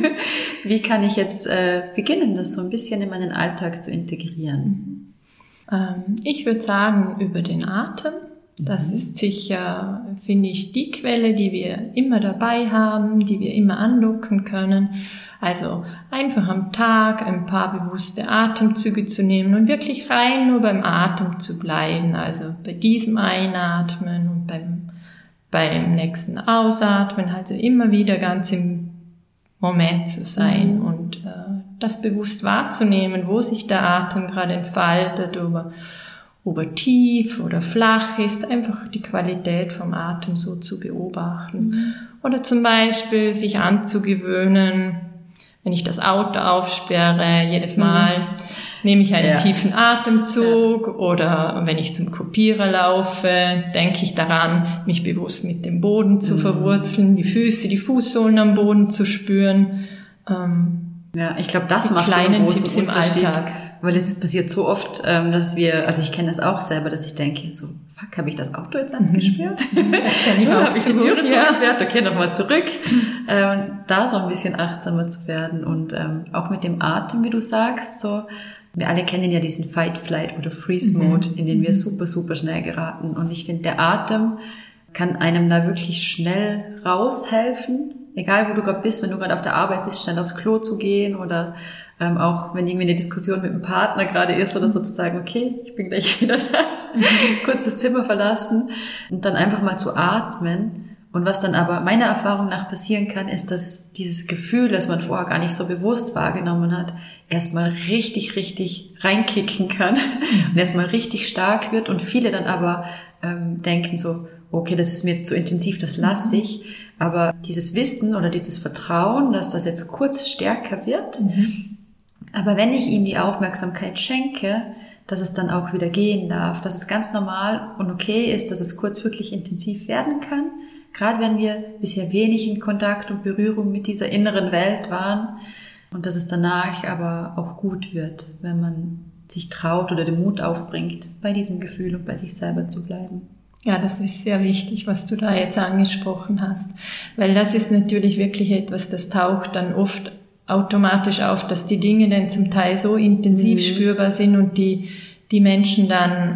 Wie kann ich jetzt äh, beginnen, das so ein bisschen in meinen Alltag zu integrieren? Ähm, ich würde sagen, über den Atem. Das mhm. ist sicher, finde ich, die Quelle, die wir immer dabei haben, die wir immer andocken können. Also einfach am Tag ein paar bewusste Atemzüge zu nehmen und wirklich rein nur beim Atem zu bleiben. Also bei diesem Einatmen und beim, beim nächsten Ausatmen, also immer wieder ganz im Moment zu sein mhm. und äh, das bewusst wahrzunehmen, wo sich der Atem gerade entfaltet, oder ob er tief oder flach ist, einfach die Qualität vom Atem so zu beobachten. Mhm. Oder zum Beispiel sich anzugewöhnen, wenn ich das Auto aufsperre, jedes Mal mhm. nehme ich einen ja. tiefen Atemzug, ja. oder wenn ich zum Kopierer laufe, denke ich daran, mich bewusst mit dem Boden zu mhm. verwurzeln, die Füße, die Fußsohlen am Boden zu spüren. Ähm, ja, ich glaube, das macht einen großen Unterschied. Alltag. Weil es passiert so oft, dass wir, also ich kenne das auch selber, dass ich denke, so, fuck, habe ich das Auto jetzt abgesperrt? Das kann ich auch. Habe ich die Türe ja. zugesperrt? Okay, nochmal zurück. Ähm, da so ein bisschen achtsamer zu werden und ähm, auch mit dem Atem, wie du sagst, so, wir alle kennen ja diesen Fight, Flight oder Freeze-Mode, mhm. in den wir super, super schnell geraten. Und ich finde, der Atem kann einem da wirklich schnell raushelfen, egal wo du gerade bist, wenn du gerade auf der Arbeit bist, schnell aufs Klo zu gehen oder Ähm, auch wenn irgendwie eine Diskussion mit dem Partner gerade ist oder so zu sagen, okay, ich bin gleich wieder da, mhm. kurz das Zimmer verlassen und dann einfach mal zu atmen. Und was dann aber meiner Erfahrung nach passieren kann, ist, dass dieses Gefühl, das man vorher gar nicht so bewusst wahrgenommen hat, erstmal richtig, richtig reinkicken kann mhm. und erstmal richtig stark wird und viele dann aber ähm, denken so, okay, das ist mir jetzt zu intensiv, das lasse ich. Aber dieses Wissen oder dieses Vertrauen, dass das jetzt kurz stärker wird, mhm. aber wenn ich ihm die Aufmerksamkeit schenke, dass es dann auch wieder gehen darf, dass es ganz normal und okay ist, dass es kurz wirklich intensiv werden kann, gerade wenn wir bisher wenig in Kontakt und Berührung mit dieser inneren Welt waren und dass es danach aber auch gut wird, wenn man sich traut oder den Mut aufbringt, bei diesem Gefühl und bei sich selber zu bleiben. Ja, das ist sehr wichtig, was du da jetzt angesprochen hast, weil das ist natürlich wirklich etwas, das taucht dann oft automatisch auf, dass die Dinge dann zum Teil so intensiv mhm. spürbar sind und die die Menschen dann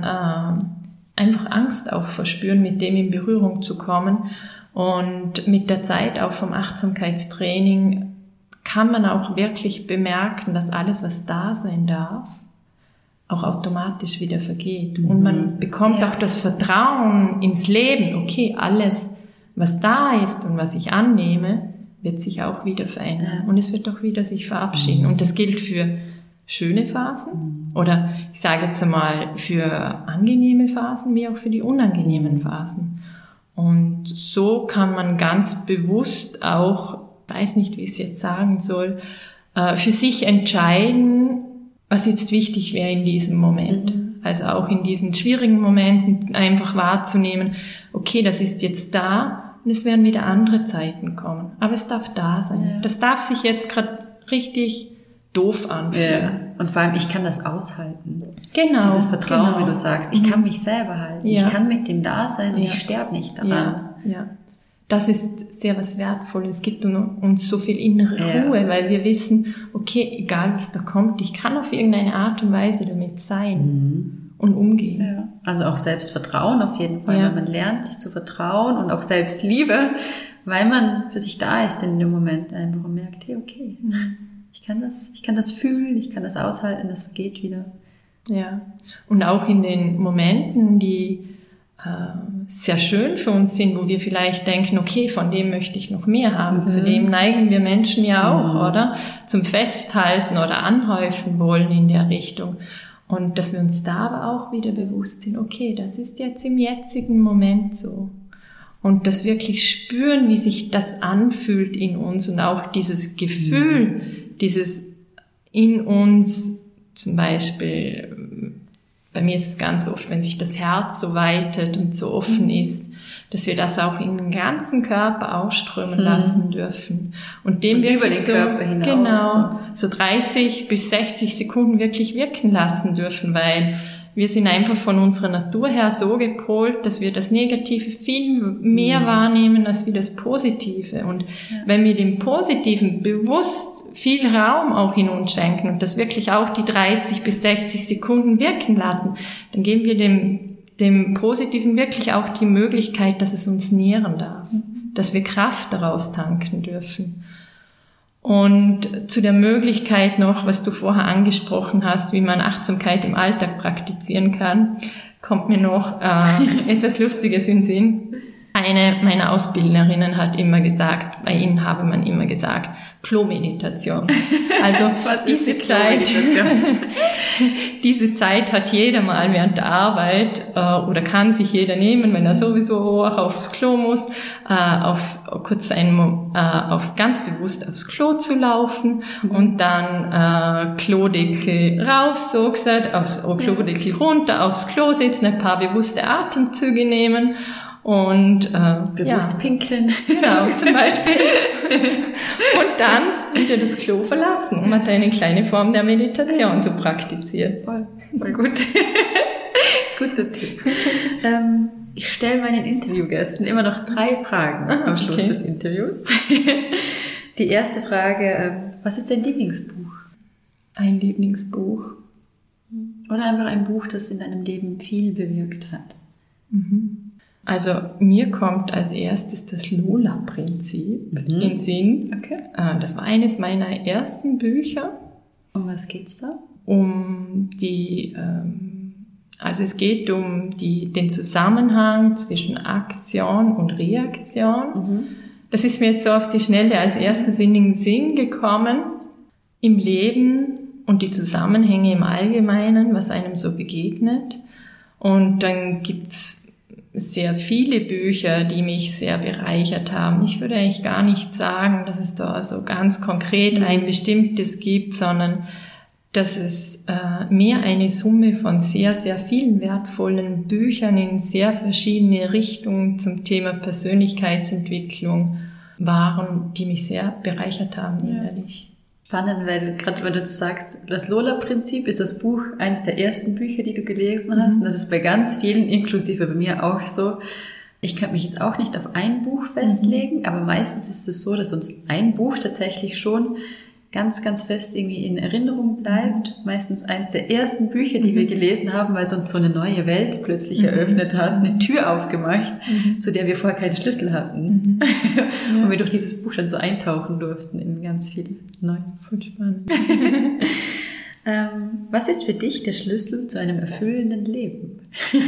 äh, einfach Angst auch verspüren, mit dem in Berührung zu kommen. Und mit der Zeit auch vom Achtsamkeitstraining kann man auch wirklich bemerken, dass alles, was da sein darf, auch automatisch wieder vergeht. Mhm. Und man bekommt ja. auch das Vertrauen ins Leben. Okay, alles, was da ist und was ich annehme, wird sich auch wieder verändern. Ja. Und es wird auch wieder sich verabschieden. Mhm. Und das gilt für schöne Phasen oder ich sage jetzt einmal für angenehme Phasen wie auch für die unangenehmen Phasen. Und so kann man ganz bewusst auch, weiß nicht, wie ich es jetzt sagen soll, für sich entscheiden, was jetzt wichtig wäre in diesem Moment. Mhm. Also auch in diesen schwierigen Momenten einfach wahrzunehmen, okay, das ist jetzt da und es werden wieder andere Zeiten kommen. Aber es darf da sein. Ja. Das darf sich jetzt gerade richtig doof anfühlen. Ja. Und vor allem, ich kann das aushalten. Genau. Dieses Vertrauen, genau. wie du sagst. Ich mhm. kann mich selber halten. Ja. Ich kann mit dem da sein und ja. ich sterbe nicht daran. Ja. ja. Das ist sehr was Wertvolles. Es gibt uns so viel innere ja. Ruhe, weil wir wissen, okay, egal was da kommt, ich kann auf irgendeine Art und Weise damit sein mhm. und umgehen. Ja. Also auch Selbstvertrauen auf jeden Fall, ja. weil man lernt, sich zu vertrauen und auch Selbstliebe, weil man für sich da ist in dem Moment einfach und merkt, hey, okay, mhm. ich kann das, ich kann das fühlen, ich kann das aushalten, das vergeht wieder. Ja, und auch in den Momenten, die äh, sehr schön für uns sind, wo wir vielleicht denken, okay, von dem möchte ich noch mehr haben. Mhm. Zu dem neigen wir Menschen ja auch, mhm. oder? Zum Festhalten oder Anhäufen wollen in der Richtung. Und dass wir uns da aber auch wieder bewusst sind, okay, das ist jetzt im jetzigen Moment so. Und das wirklich spüren, wie sich das anfühlt in uns und auch dieses Gefühl, mhm. dieses in uns, zum Beispiel, bei mir ist es ganz oft, wenn sich das Herz so weitet und so offen ist, dass wir das auch in den ganzen Körper ausströmen hm. lassen dürfen. Und dem und wirklich über den so, Körper hinaus. Genau, so dreißig bis sechzig Sekunden wirklich wirken lassen dürfen, weil wir sind einfach von unserer Natur her so gepolt, dass wir das Negative viel mehr mhm. wahrnehmen als wie das Positive. Und ja. wenn wir dem Positiven bewusst viel Raum auch in uns schenken und das wirklich auch die dreißig bis sechzig Sekunden wirken lassen, dann geben wir dem, dem Positiven wirklich auch die Möglichkeit, dass es uns nähren darf, mhm. dass wir Kraft daraus tanken dürfen. Und zu der Möglichkeit noch, was du vorher angesprochen hast, wie man Achtsamkeit im Alltag praktizieren kann, kommt mir noch äh, etwas Lustiges in den Sinn. Eine meiner Ausbildnerinnen hat immer gesagt, bei ihnen habe man immer gesagt, Klo-Meditation. Also was diese ist die Zeit, diese Zeit hat jeder mal während der Arbeit äh, oder kann sich jeder nehmen, wenn er sowieso auch aufs Klo muss, äh, auf kurz einen, äh, auf ganz bewusst aufs Klo zu laufen mhm. und dann äh, Klodeckel rauf, so gesagt, aufs oh, Klodeckel runter, aufs Klo sitzen, ein paar bewusste Atemzüge nehmen. Und äh, bewusst ja. pinkeln. Genau, zum Beispiel. Und dann wieder das Klo verlassen, um halt eine kleine Form der Meditation zu praktizieren. Voll, voll gut. Guter Tipp. Ähm, ich stelle meinen Interviewgästen immer noch drei Fragen ah, am Schluss okay. des Interviews. Die erste Frage, was ist dein Lieblingsbuch? Ein Lieblingsbuch. Oder einfach ein Buch, das in deinem Leben viel bewirkt hat. Mhm. Also mir kommt als erstes das Lola-Prinzip mhm. in den Sinn. Okay. Das war eines meiner ersten Bücher. Um was geht's da? Um die, also es geht um die, den Zusammenhang zwischen Aktion und Reaktion. Mhm. Das ist mir jetzt so auf die Schnelle als erstes in den Sinn gekommen. Im Leben und die Zusammenhänge im Allgemeinen, was einem so begegnet. Und dann gibt's sehr viele Bücher, die mich sehr bereichert haben. Ich würde eigentlich gar nicht sagen, dass es da so ganz konkret ein bestimmtes gibt, sondern dass es äh, mehr eine Summe von sehr, sehr vielen wertvollen Büchern in sehr verschiedene Richtungen zum Thema Persönlichkeitsentwicklung waren, die mich sehr bereichert haben innerlich. Spannend, weil gerade wenn du jetzt sagst, das Lola-Prinzip ist das Buch, eines der ersten Bücher, die du gelesen hast. Mhm. Und das ist bei ganz vielen, inklusive bei mir auch so. Ich könnte mich jetzt auch nicht auf ein Buch festlegen, mhm. aber meistens ist es so, dass uns ein Buch tatsächlich schon ganz, ganz fest irgendwie in Erinnerung bleibt. Mhm. Meistens eines der ersten Bücher, die mhm. wir gelesen haben, weil es uns so eine neue Welt plötzlich mhm. eröffnet hat, eine Tür aufgemacht, mhm. zu der wir vorher keinen Schlüssel hatten. Mhm. Ja. Und wir durch dieses Buch dann so eintauchen durften in ganz viel Neues. Voll spannend. ähm, was ist für dich der Schlüssel zu einem erfüllenden Leben?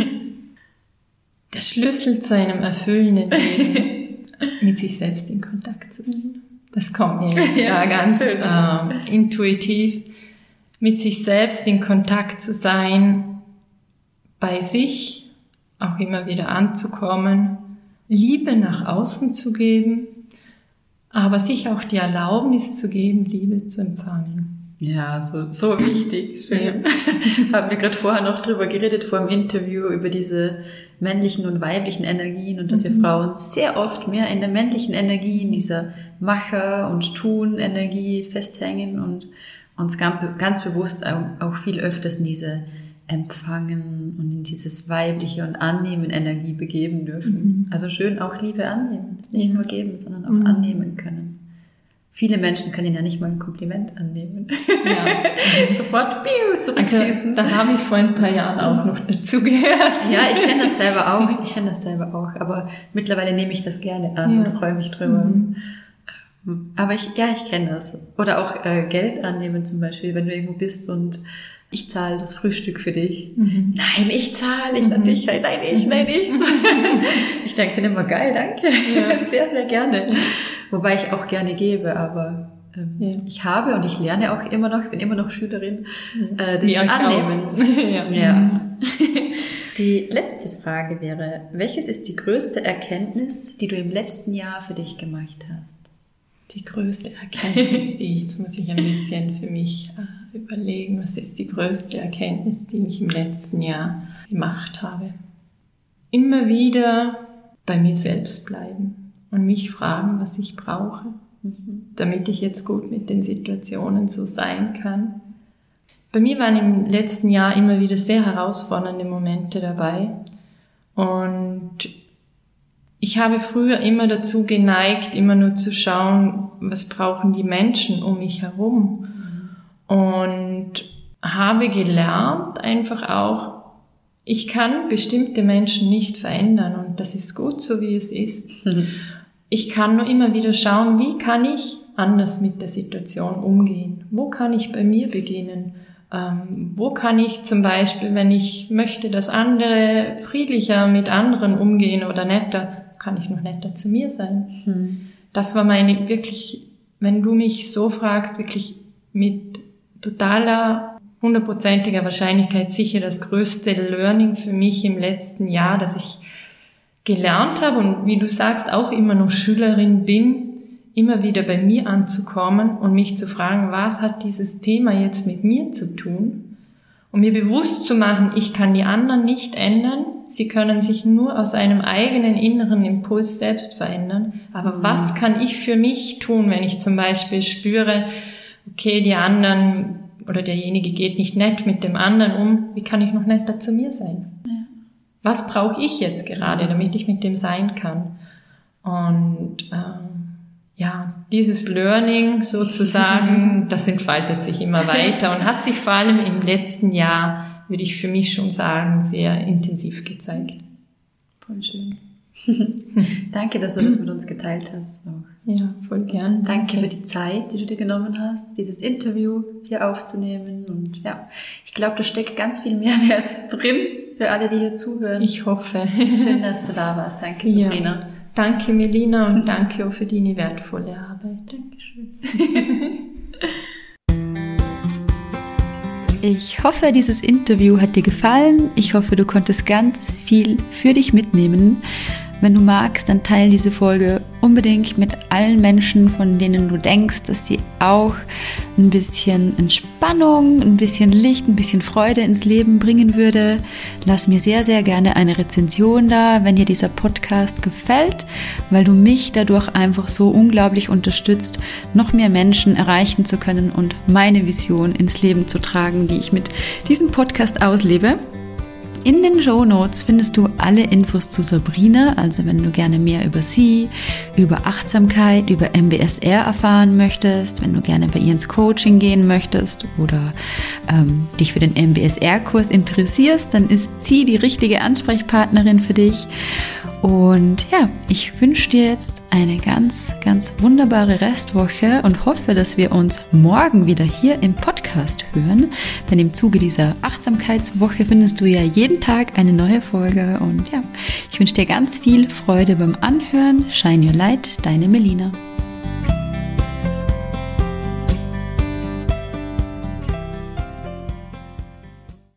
Der Schlüssel zu einem erfüllenden Leben, mit sich selbst in Kontakt zu sein. Das kommt mir jetzt ja, da ganz äh, intuitiv, mit sich selbst in Kontakt zu sein, bei sich auch immer wieder anzukommen, Liebe nach außen zu geben, aber sich auch die Erlaubnis zu geben, Liebe zu empfangen. Ja, so, so wichtig. Schön. Ja. Haben wir gerade vorher noch drüber geredet, vor dem Interview, über diese männlichen und weiblichen Energien und dass mhm. wir Frauen sehr oft mehr in der männlichen Energie, in dieser Macher- und Tun-Energie festhängen und uns ganz, ganz bewusst auch, auch viel öfters in diese Empfangen und in dieses weibliche und Annehmen Energie begeben dürfen. Mhm. Also schön auch Liebe annehmen. Nicht nur geben, sondern auch mhm. annehmen können. Viele Menschen können ja nicht mal ein Kompliment annehmen. Ja. Sofort biu, zurückschießen. Also, da habe ich vor ein paar Jahren auch noch dazu gehört. Ja, ich kenne das selber auch. Ich kenne das selber auch. Aber mittlerweile nehme ich das gerne an ja. und freue mich drüber. Mhm. Aber ich, ja, ich kenne das. Oder auch äh, Geld annehmen zum Beispiel, wenn du irgendwo bist und ich zahle das Frühstück für dich. Mhm. Nein, ich zahle, ich lade dich ein. Nein, ich, nein, ich. Ich denke dann immer, geil, danke. Ja. Sehr, sehr gerne. Wobei ich auch gerne gebe, aber ähm, ja. ich habe und ich lerne auch immer noch, ich bin immer noch Schülerin äh, des Annehmens. Ja. Ja. Die letzte Frage wäre, welches ist die größte Erkenntnis, die du im letzten Jahr für dich gemacht hast? Die größte Erkenntnis, die, jetzt muss ich ein bisschen für mich äh, überlegen, was ist die größte Erkenntnis, die ich im letzten Jahr gemacht habe? Immer wieder bei mir selbst bleiben und mich fragen, was ich brauche, mhm. damit ich jetzt gut mit den Situationen so sein kann. Bei mir waren im letzten Jahr immer wieder sehr herausfordernde Momente dabei und ich habe früher immer dazu geneigt, immer nur zu schauen, was brauchen die Menschen um mich herum, mhm. und habe gelernt einfach auch, ich kann bestimmte Menschen nicht verändern und das ist gut so, wie es ist. Mhm. Ich kann nur immer wieder schauen, wie kann ich anders mit der Situation umgehen? Wo kann ich bei mir beginnen? Ähm, wo kann ich zum Beispiel, wenn ich möchte, dass andere friedlicher mit anderen umgehen oder netter, kann ich noch netter zu mir sein? Mhm. Das war meine wirklich, wenn du mich so fragst, wirklich mit totaler, hundertprozentiger Wahrscheinlichkeit sicher das größte Learning für mich im letzten Jahr, dass ich gelernt habe und wie du sagst, auch immer noch Schülerin bin, immer wieder bei mir anzukommen und mich zu fragen, was hat dieses Thema jetzt mit mir zu tun? Und mir bewusst zu machen, ich kann die anderen nicht ändern, sie können sich nur aus einem eigenen inneren Impuls selbst verändern. Aber mhm. was kann ich für mich tun, wenn ich zum Beispiel spüre, okay, die anderen oder derjenige geht nicht nett mit dem anderen um, wie kann ich noch netter zu mir sein? Ja. Was brauche ich jetzt gerade, damit ich mit dem sein kann? Und ähm, ja, dieses Learning sozusagen, das entfaltet sich immer weiter und hat sich vor allem im letzten Jahr, würde ich für mich schon sagen, sehr intensiv gezeigt. Voll schön. Danke, dass du das mit uns geteilt hast. Auch. Ja, voll gern. Danke für die Zeit, die du dir genommen hast, dieses Interview hier aufzunehmen. Und ja, ich glaube, da steckt ganz viel Mehrwert drin für alle, die hier zuhören. Ich hoffe. Schön, dass du da warst. Danke, Sabrina. Ja. Danke, Melina, und danke auch für deine wertvolle Arbeit. Dankeschön. Ich hoffe, dieses Interview hat dir gefallen. Ich hoffe, du konntest ganz viel für dich mitnehmen. Wenn du magst, dann teile diese Folge unbedingt mit allen Menschen, von denen du denkst, dass sie auch ein bisschen Entspannung, ein bisschen Licht, ein bisschen Freude ins Leben bringen würde. Lass mir sehr, sehr gerne eine Rezension da, wenn dir dieser Podcast gefällt, weil du mich dadurch einfach so unglaublich unterstützt, noch mehr Menschen erreichen zu können und meine Vision ins Leben zu tragen, die ich mit diesem Podcast auslebe. In den Shownotes findest du alle Infos zu Sabrina, also wenn du gerne mehr über sie, über Achtsamkeit, über M B S R erfahren möchtest, wenn du gerne bei ihr ins Coaching gehen möchtest oder ähm, dich für den M B S R-Kurs interessierst, dann ist sie die richtige Ansprechpartnerin für dich. Und ja, ich wünsche dir jetzt eine ganz, ganz wunderbare Restwoche und hoffe, dass wir uns morgen wieder hier im Podcast hören. Denn im Zuge dieser Achtsamkeitswoche findest du ja jeden Tag eine neue Folge. Und ja, ich wünsche dir ganz viel Freude beim Anhören. Shine Your Light, deine Melina.